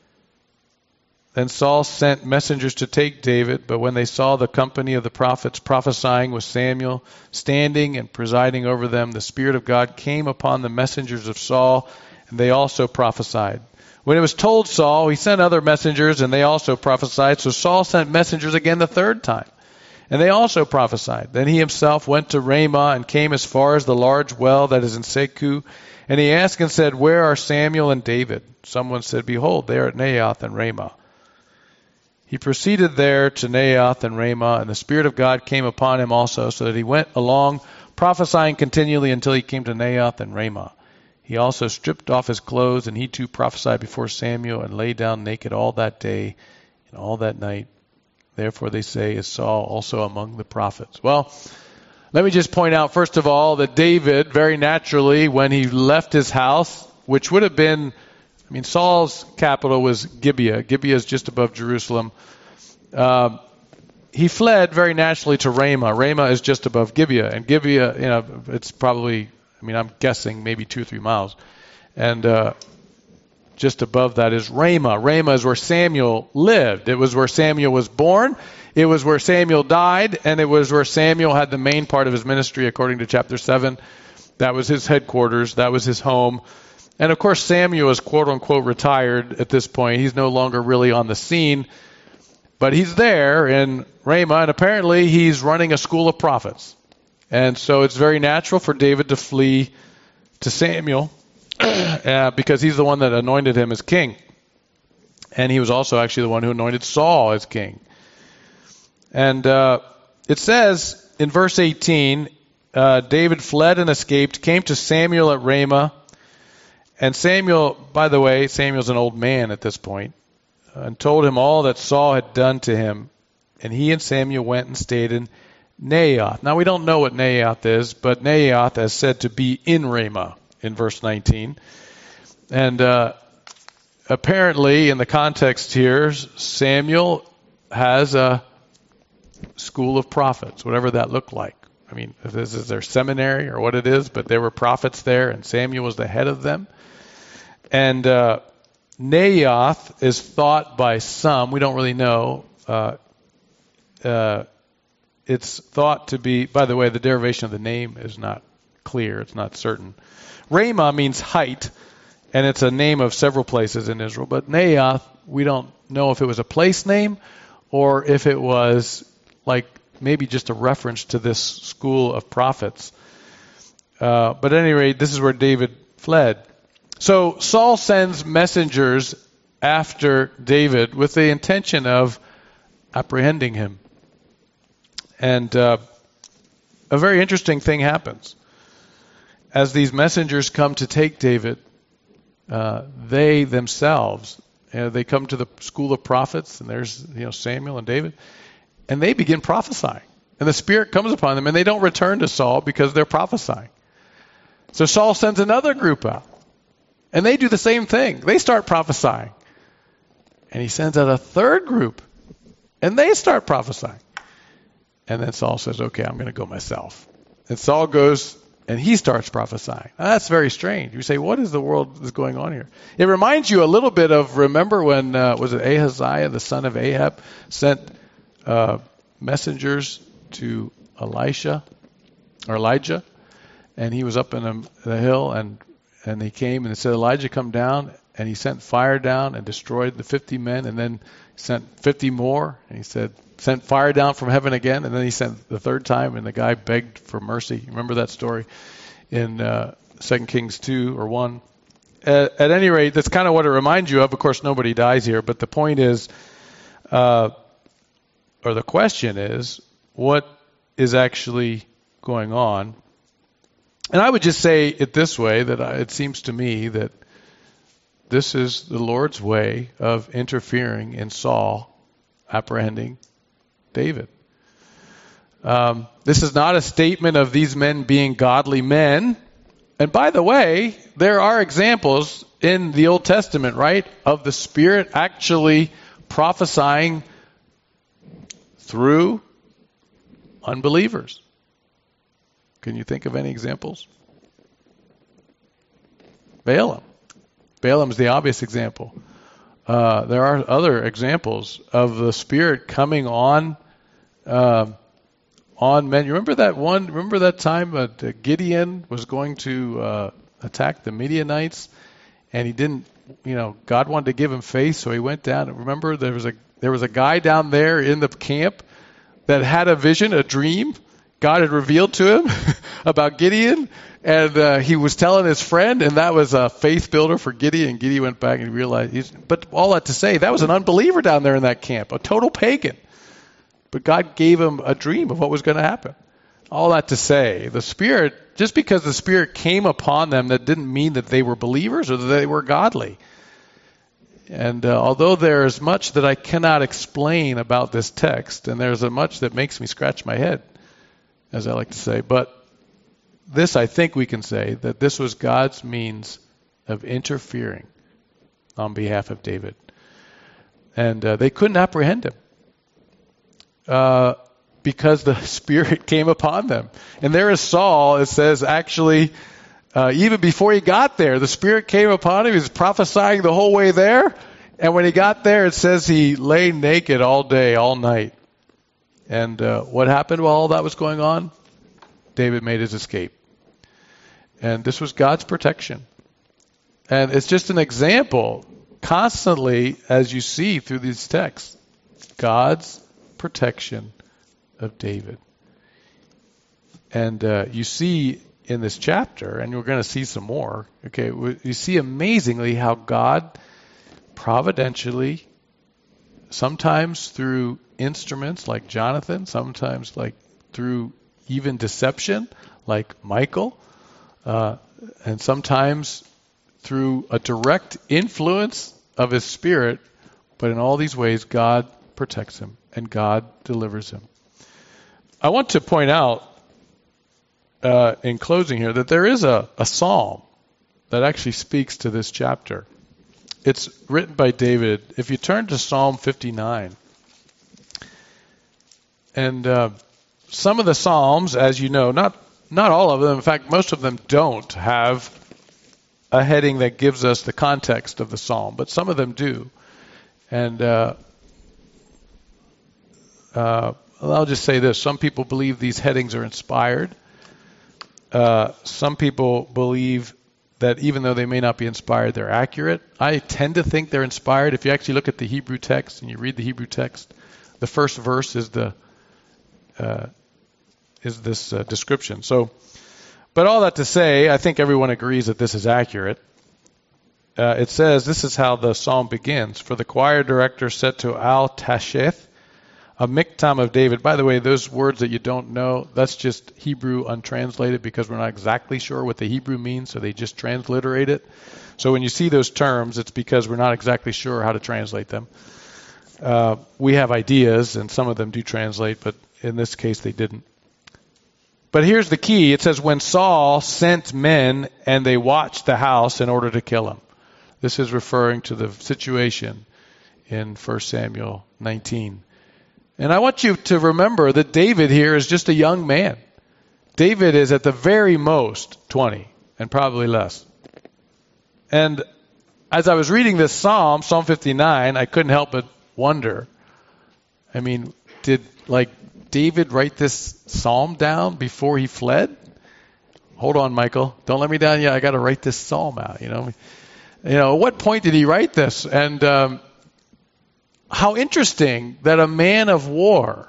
Then Saul sent messengers to take David, but when they saw the company of the prophets prophesying with Samuel standing and presiding over them, the Spirit of God came upon the messengers of Saul, and they also prophesied. When it was told Saul, he sent other messengers, and they also prophesied. So Saul sent messengers again the third time, and they also prophesied. Then he himself went to Ramah and came as far as the large well that is in Seku. And he asked and said, Where are Samuel and David? Someone said, Behold, they are at Naioth and Ramah. He proceeded there to Naioth and Ramah, and the Spirit of God came upon him also, so that he went along prophesying continually until he came to Naioth and Ramah. He also stripped off his clothes, and he too prophesied before Samuel, and lay down naked all that day and all that night. Therefore they say, is Saul also among the prophets? Well, let me just point out, first of all, that David, very naturally, when he left his house, which would have been, I mean, Saul's capital was Gibeah. Gibeah is just above Jerusalem. Uh, he fled very naturally to Ramah. Ramah is just above Gibeah. And Gibeah, you know, it's probably, I mean, I'm guessing maybe two or three miles. And uh, just above that is Ramah. Ramah is where Samuel lived. It was where Samuel was born. It was where Samuel died. And it was where Samuel had the main part of his ministry, according to chapter seven. That was his headquarters. That was his home. And of course, Samuel is quote-unquote retired at this point. He's no longer really on the scene. But he's there in Ramah, and apparently he's running a school of prophets. And so it's very natural for David to flee to Samuel uh, because he's the one that anointed him as king. And he was also actually the one who anointed Saul as king. And uh, it says in verse eighteen, uh, David fled and escaped, came to Samuel at Ramah. And Samuel, by the way, Samuel's an old man at this point, and told him all that Saul had done to him. And he and Samuel went and stayed in Naioth. Now, we don't know what Naioth is, but Naioth is said to be in Ramah in verse nineteen. And uh, apparently, in the context here, Samuel has a school of prophets, whatever that looked like. I mean, if this is their seminary or what it is, but there were prophets there, and Samuel was the head of them. And uh, Naioth is thought by some, we don't really know, uh, uh, it's thought to be, by the way, the derivation of the name is not clear, it's not certain. Ramah means height, and it's a name of several places in Israel, but Naioth, we don't know if it was a place name or if it was like maybe just a reference to this school of prophets. Uh, but at any rate, this is where David fled. So Saul sends messengers after David with the intention of apprehending him. And uh, a very interesting thing happens. As these messengers come to take David, uh, they themselves, you know, they come to the school of prophets, and there's you know Samuel and David, and they begin prophesying. And the Spirit comes upon them, and they don't return to Saul because they're prophesying. So Saul sends another group out. And they do the same thing. They start prophesying. And he sends out a third group. And they start prophesying. And then Saul says, okay, I'm going to go myself. And Saul goes and he starts prophesying. Now, that's very strange. You say, what is the world that's going on here? It reminds you a little bit of, remember when, uh, was it Ahaziah, the son of Ahab, sent uh, messengers to Elisha, or Elijah, and he was up in a, the hill, and And they came and they said, Elijah, come down. and he sent fire down and destroyed the fifty men, and then sent fifty more, and he said, sent fire down from heaven again, and then he sent the third time, and the guy begged for mercy. Remember that story in uh, Second Kings two or one? At, at any rate, that's kind of what it reminds you of. Of course, nobody dies here, but the point is, uh, or the question is, what is actually going on? And I would just say it this way, that I, it seems to me that this is the Lord's way of interfering in Saul apprehending David. Um, this is not a statement of these men being godly men. And by the way, there are examples in the Old Testament, right, of the Spirit actually prophesying through unbelievers. Can you think of any examples? Balaam. Balaam is the obvious example. Uh, there are other examples of the Spirit coming on um, on men. You remember that one? Remember that time that Gideon was going to uh, attack the Midianites, and he didn't. You know, God wanted to give him faith, so he went down. And remember, there was a there was a guy down there in the camp that had a vision, a dream. God had revealed to him about Gideon, and uh, he was telling his friend, and that was a faith builder for Gideon. And Gideon went back and he realized, he's, but all that to say, that was an unbeliever down there in that camp, a total pagan. But God gave him a dream of what was going to happen. All that to say, the Spirit, just because the Spirit came upon them, that didn't mean that they were believers or that they were godly. And uh, although there is much that I cannot explain about this text, and there's a much that makes me scratch my head, as I like to say, but this I think we can say, that this was God's means of interfering on behalf of David. And uh, they couldn't apprehend him uh, because the Spirit came upon them. And there is Saul, it says, actually, uh, even before he got there, the Spirit came upon him. He was prophesying the whole way there. And when he got there, it says he lay naked all day, all night. And uh, what happened while all that was going on? David made his escape. And this was God's protection. And it's just an example, constantly, as you see through these texts, God's protection of David. And uh, you see in this chapter, and we're going to see some more, okay, you see amazingly how God providentially, sometimes through instruments like Jonathan, sometimes like through even deception like Michal, uh, and sometimes through a direct influence of his Spirit, but in all these ways God protects him and God delivers him. I want to point out uh, in closing here that there is a, a psalm that actually speaks to this chapter. It's written by David. If you turn to Psalm fifty-nine, and uh, some of the Psalms, as you know, not not all of them, in fact, most of them don't have a heading that gives us the context of the Psalm, but some of them do. And uh, uh, I'll just say this. Some people believe these headings are inspired. Uh, some people believe that even though they may not be inspired, they're accurate. I tend to think they're inspired. If you actually look at the Hebrew text and you read the Hebrew text, the first verse is the uh, is this uh, description. So, but all that to say, I think everyone agrees that this is accurate. Uh, it says, this is how the psalm begins. For the choir director set to Al-Tasheth, a miktam of David. By the way, those words that you don't know, that's just Hebrew untranslated because we're not exactly sure what the Hebrew means, so they just transliterate it. So when you see those terms, it's because we're not exactly sure how to translate them. Uh, we have ideas, and some of them do translate, but in this case they didn't. But here's the key. It says, when Saul sent men and they watched the house in order to kill him. This is referring to the situation in First Samuel nineteen. And I want you to remember that David here is just a young man. David is at the very most twenty, and probably less. And as I was reading this psalm, Psalm fifty-nine, I couldn't help but wonder. I mean, did like David write this psalm down before he fled? Hold on, Michael. Don't let me down yet. I got to write this psalm out, you know. You know, at what point did he write this? And um, how interesting that a man of war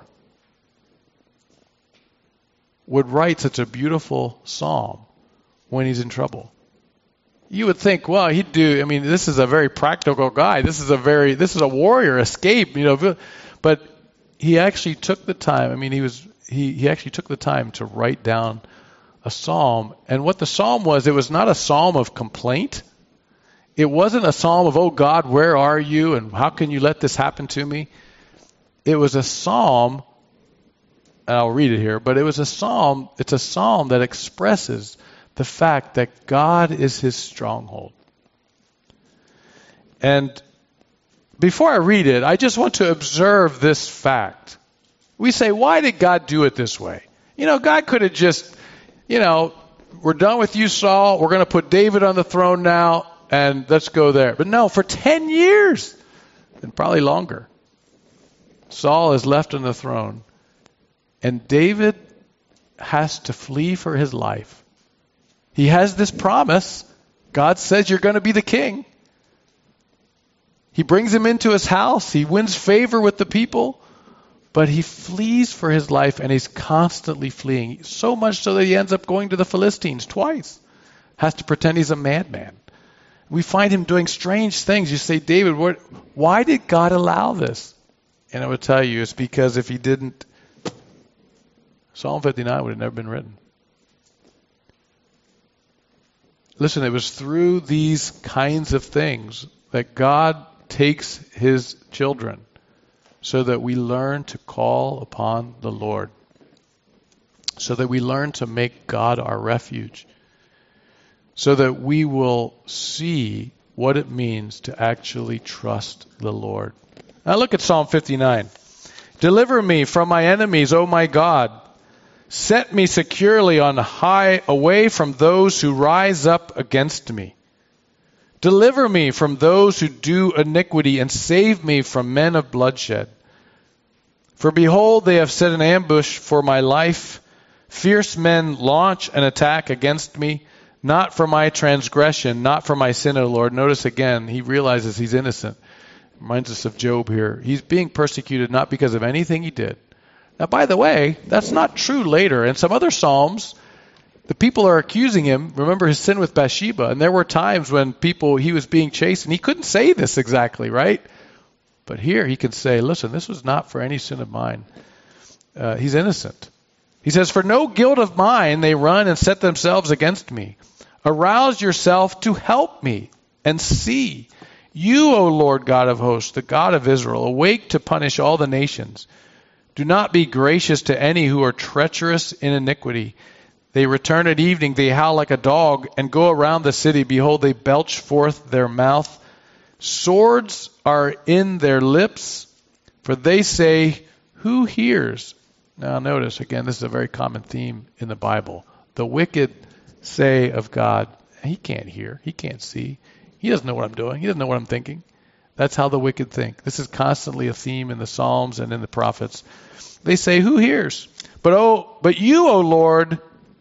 would write such a beautiful psalm when he's in trouble. You would think, well, he'd do, I mean, this is a very practical guy. This is a very, this is a warrior, escape, you know. But he actually took the time. I mean, he was, he, he actually took the time to write down a psalm. And what the psalm was, it was not a psalm of complaint. It wasn't a psalm of, oh God, where are you? And how can you let this happen to me? It was a psalm, and I'll read it here, but it was a psalm, it's a psalm that expresses the fact that God is his stronghold. And before I read it, I just want to observe this fact. We say, why did God do it this way? You know, God could have just, you know, we're done with you, Saul. We're going to put David on the throne now, and let's go there. But no, for ten years, and probably longer, Saul is left on the throne. And David has to flee for his life. He has this promise. God says you're going to be the king. He brings him into his house. He wins favor with the people. But he flees for his life, and he's constantly fleeing. So much so that he ends up going to the Philistines twice. Has to pretend he's a madman. We find him doing strange things. You say, David, what, why did God allow this? And I would tell you, it's because if he didn't, Psalm fifty-nine would have never been written. Listen, it was through these kinds of things that God takes his children so that we learn to call upon the Lord, so that we learn to make God our refuge, so that we will see what it means to actually trust the Lord. Now look at Psalm fifty-nine. Deliver me from my enemies, O my God. Set me securely on high, away from those who rise up against me. Deliver me from those who do iniquity, and save me from men of bloodshed. For behold, they have set an ambush for my life. Fierce men launch an attack against me, not for my transgression, not for my sin, O Lord. Notice again, he realizes he's innocent. Reminds us of Job here. He's being persecuted not because of anything he did. Now, by the way, that's not true later. In some other Psalms, the people are accusing him. Remember his sin with Bathsheba. And there were times when people, he was being chased, and he couldn't say this exactly, right? But here he can say, listen, this was not for any sin of mine. Uh, he's innocent. He says, for no guilt of mine they run and set themselves against me. Arouse yourself to help me and see. You, O Lord God of hosts, the God of Israel, awake to punish all the nations. Do not be gracious to any who are treacherous in iniquity. They return at evening, they howl like a dog, and go around the city. Behold, they belch forth their mouth. Swords are in their lips, for they say, who hears? Now notice, again, this is a very common theme in the Bible. The wicked say of God, he can't hear, he can't see. He doesn't know what I'm doing. He doesn't know what I'm thinking. That's how the wicked think. This is constantly a theme in the Psalms and in the prophets. They say, who hears? But oh, but you, O Lord,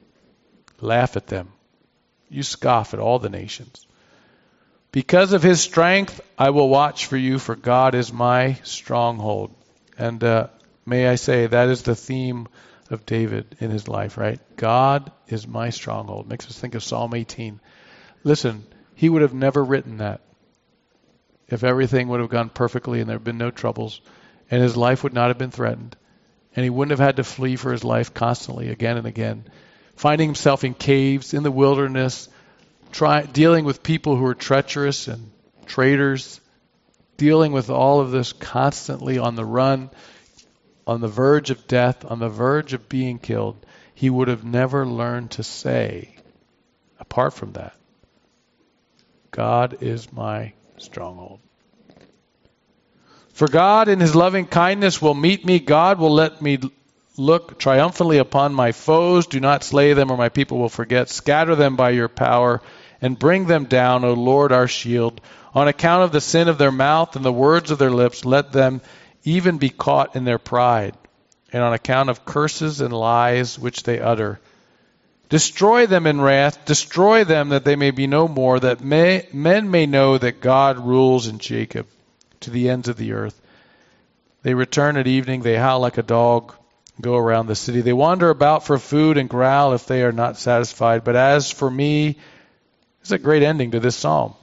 laugh at them. You scoff at all the nations. Because of his strength, I will watch for you, for God is my stronghold. And uh, may I say, that is the theme of David in his life, right? God is my stronghold. Makes us think of Psalm eighteen. Listen, he would have never written that if everything would have gone perfectly and there had been no troubles, and his life would not have been threatened, and he wouldn't have had to flee for his life constantly again and again, finding himself in caves, in the wilderness, try, dealing with people who are treacherous and traitors, dealing with all of this constantly on the run, on the verge of death, on the verge of being killed. He would have never learned to say, apart from that, God is my stronghold. For God in his loving kindness will meet me. God will let me look triumphantly upon my foes. Do not slay them, or my people will forget. Scatter them by your power and bring them down, O Lord, our shield. On account of the sin of their mouth and the words of their lips, let them even be caught in their pride, and on account of curses and lies which they utter. Destroy them in wrath, destroy them that they may be no more, that may, men may know that God rules in Jacob to the ends of the earth. They return at evening, they howl like a dog, go around the city. They wander about for food and growl if they are not satisfied. But as for me, it's a great ending to this psalm.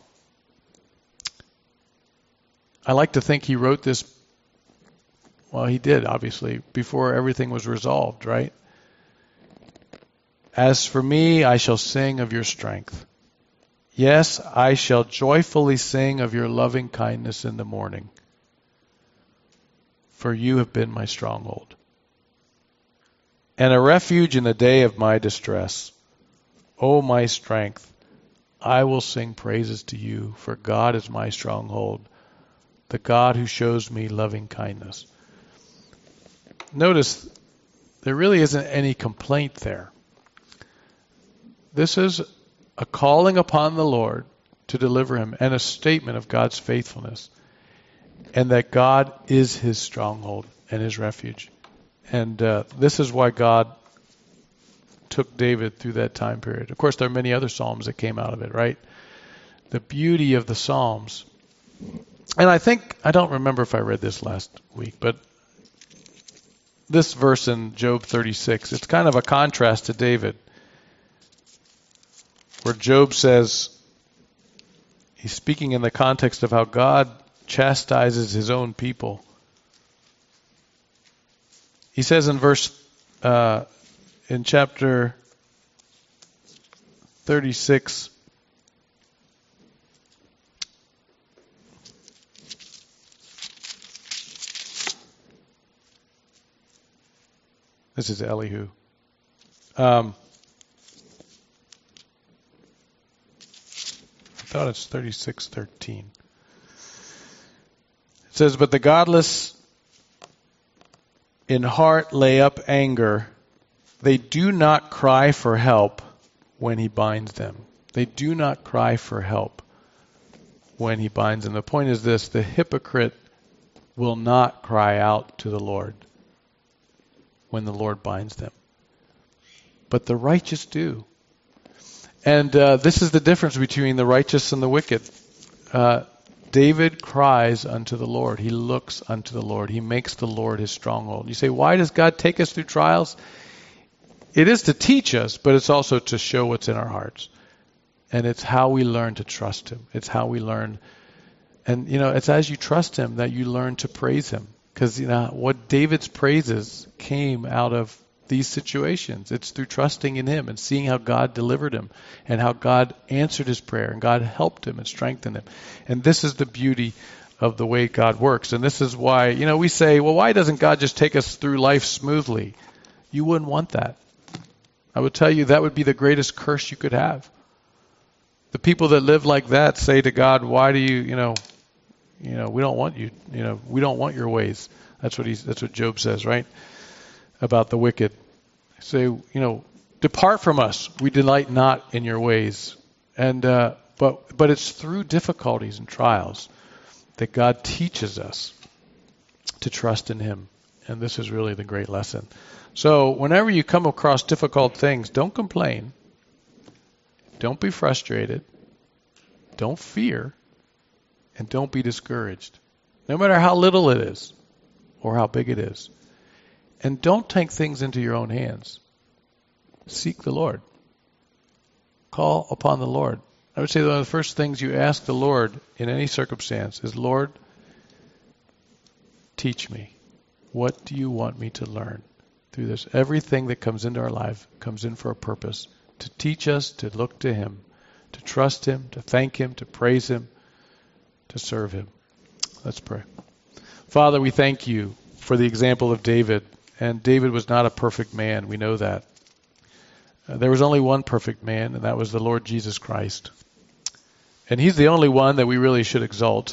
I like to think he wrote this, well, he did, obviously, before everything was resolved, right? As for me, I shall sing of your strength. Yes, I shall joyfully sing of your loving kindness in the morning. For you have been my stronghold, and a refuge in the day of my distress. O my strength, I will sing praises to you, for God is my stronghold, the God who shows me loving kindness. Notice, there really isn't any complaint there. This is a calling upon the Lord to deliver him and a statement of God's faithfulness and that God is his stronghold and his refuge. And uh, this is why God took David through that time period. Of course, there are many other Psalms that came out of it, right? The beauty of the Psalms. And I think, I don't remember if I read this last week, but this verse in Job thirty-six, it's kind of a contrast to David, where Job says, he's speaking in the context of how God chastises his own people. He says in verse, uh, in chapter thirty-six, this is Elihu. Um, I thought it's thirty-six thirteen. It says, but the godless in heart lay up anger. They do not cry for help when he binds them. They do not cry for help when he binds them. The point is this, the hypocrite will not cry out to the Lord when the Lord binds them. But the righteous do. And uh, this is the difference between the righteous and the wicked. Uh, David cries unto the Lord. He looks unto the Lord. He makes the Lord his stronghold. You say, why does God take us through trials? It is to teach us, but it's also to show what's in our hearts. And it's how we learn to trust him. It's how we learn. And, you know, it's as you trust him that you learn to praise him. Because, you know, what David's praises came out of these situations. It's through trusting in him and seeing how God delivered him and how God answered his prayer and God helped him and strengthened him. And this is the beauty of the way God works. And this is why, you know, we say, well, why doesn't God just take us through life smoothly? You wouldn't want that. I would tell you that would be the greatest curse you could have. The people that live like that say to God, why do you, you know, you know, we don't want you, you know, we don't want your ways. That's what he's, that's what Job says, right? About the wicked. Say, you know, depart from us. We delight not in your ways. And, uh, but, but it's through difficulties and trials that God teaches us to trust in him. And this is really the great lesson. So whenever you come across difficult things, don't complain. Don't be frustrated. Don't fear. And don't be discouraged. No matter how little it is or how big it is. And don't take things into your own hands. Seek the Lord. Call upon the Lord. I would say one of the first things you ask the Lord in any circumstance is, Lord, teach me. What do you want me to learn through this? Everything that comes into our life comes in for a purpose. To teach us to look to him, to trust him, to thank him, to praise him, to serve him. Let's pray. Father, we thank you for the example of David. And David was not a perfect man. We know that. Uh, there was only one perfect man, and that was the Lord Jesus Christ. And he's the only one that we really should exalt.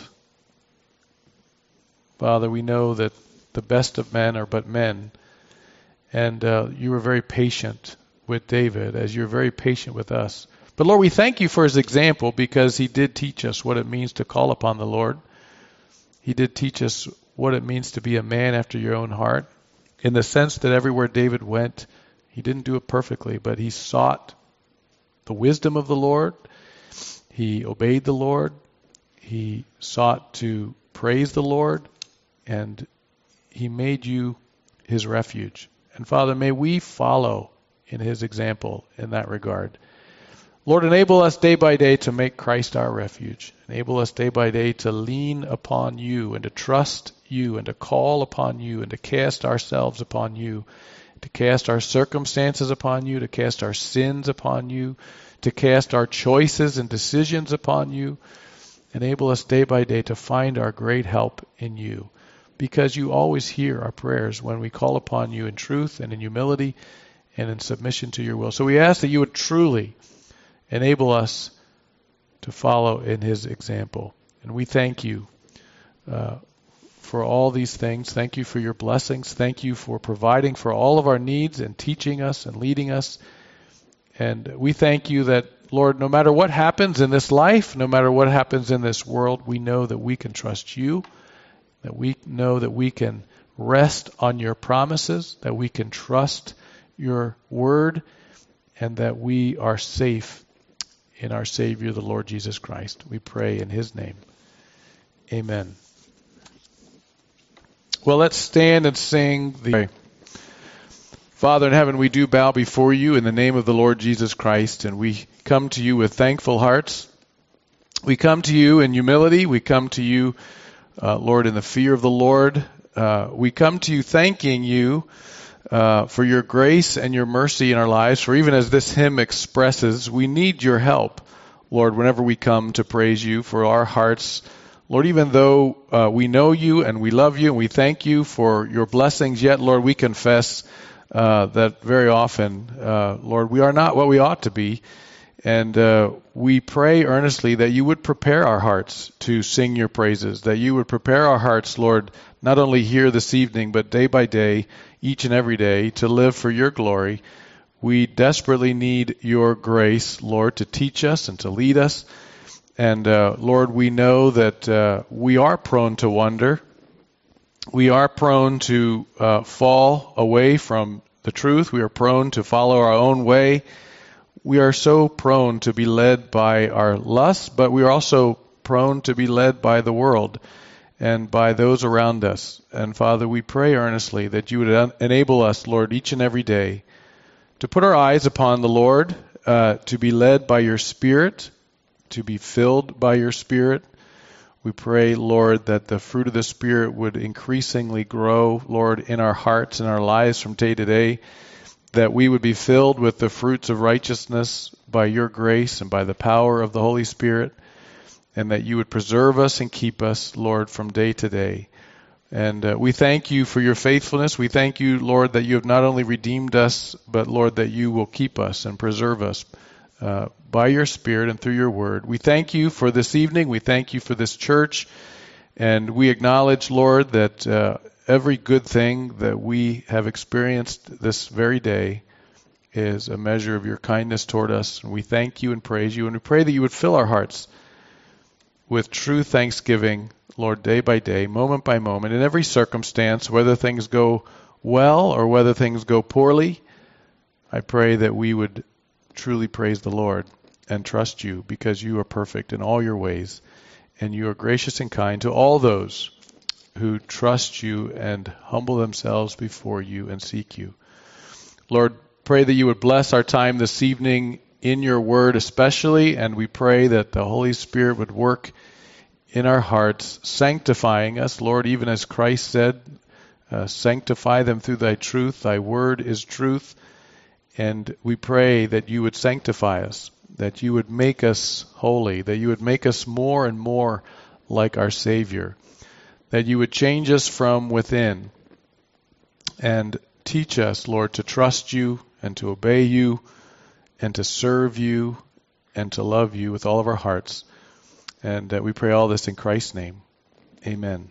Father, we know that the best of men are but men. And uh, you were very patient with David, as you're very patient with us. But Lord, we thank you for his example, because he did teach us what it means to call upon the Lord. He did teach us what it means to be a man after your own heart, in the sense that everywhere David went, He didn't do it perfectly, but he sought the wisdom of the Lord. He obeyed the Lord. He sought to praise the Lord, and he made you his refuge. And Father, may we follow in his example in that regard. Lord, enable us day by day to make Christ our refuge. Enable us day by day to lean upon you and to trust you and to call upon you and to cast ourselves upon you, to cast our circumstances upon you, to cast our sins upon you, to cast our choices and decisions upon you. Enable us day by day to find our great help in you, because you always hear our prayers when we call upon you in truth and in humility and in submission to your will. So we ask that you would truly enable us to follow in his example. And we thank you uh, for all these things. Thank you for your blessings. Thank you for providing for all of our needs and teaching us and leading us. And we thank you that, Lord, no matter what happens in this life, no matter what happens in this world, we know that we can trust you, that we know that we can rest on your promises, that we can trust your word, and that we are safe in our Savior, the Lord Jesus Christ. We pray in his name. Amen. Well, let's stand and sing the... Father in heaven, we do bow before you in the name of the Lord Jesus Christ, and we come to you with thankful hearts. We come to you in humility. We come to you, uh, Lord, in the fear of the Lord. Uh, we come to you thanking you uh, for your grace and your mercy in our lives. For even as this hymn expresses, we need your help, Lord, whenever we come to praise you for our hearts. Lord, even though uh, we know you and we love you and we thank you for your blessings, yet, Lord, we confess Uh, that very often, uh, Lord, we are not what we ought to be. And uh, we pray earnestly that you would prepare our hearts to sing your praises, that you would prepare our hearts, Lord, not only here this evening, but day by day, each and every day, to live for your glory. We desperately need your grace, Lord, to teach us and to lead us. And uh, Lord, we know that uh, we are prone to wonder. We are prone to uh, fall away from the truth. We are prone to follow our own way. We are so prone to be led by our lusts, but we are also prone to be led by the world and by those around us. And Father, we pray earnestly that you would un- enable us, Lord, each and every day to put our eyes upon the Lord, uh, to be led by your Spirit, to be filled by your Spirit. We pray, Lord, that the fruit of the Spirit would increasingly grow, Lord, in our hearts and our lives from day to day, that we would be filled with the fruits of righteousness by your grace and by the power of the Holy Spirit, and that you would preserve us and keep us, Lord, from day to day. And uh, we thank you for your faithfulness. We thank you, Lord, that you have not only redeemed us, but, Lord, that you will keep us and preserve us Uh, by your Spirit and through your word. We thank you for this evening. We thank you for this church. And we acknowledge, Lord, that uh, every good thing that we have experienced this very day is a measure of your kindness toward us. And we thank you and praise you. And we pray that you would fill our hearts with true thanksgiving, Lord, day by day, moment by moment, in every circumstance, whether things go well or whether things go poorly. I pray that we would truly praise the Lord and trust you, because you are perfect in all your ways, and you are gracious and kind to all those who trust you and humble themselves before you and seek you. Lord, pray that you would bless our time this evening in your word especially, and we pray that the Holy Spirit would work in our hearts, sanctifying us, Lord, even as Christ said, uh, sanctify them through thy truth. Thy word is truth. And we pray that you would sanctify us, that you would make us holy, that you would make us more and more like our Savior, that you would change us from within and teach us, Lord, to trust you and to obey you and to serve you and to love you with all of our hearts. And uh, we pray all this in Christ's name. Amen.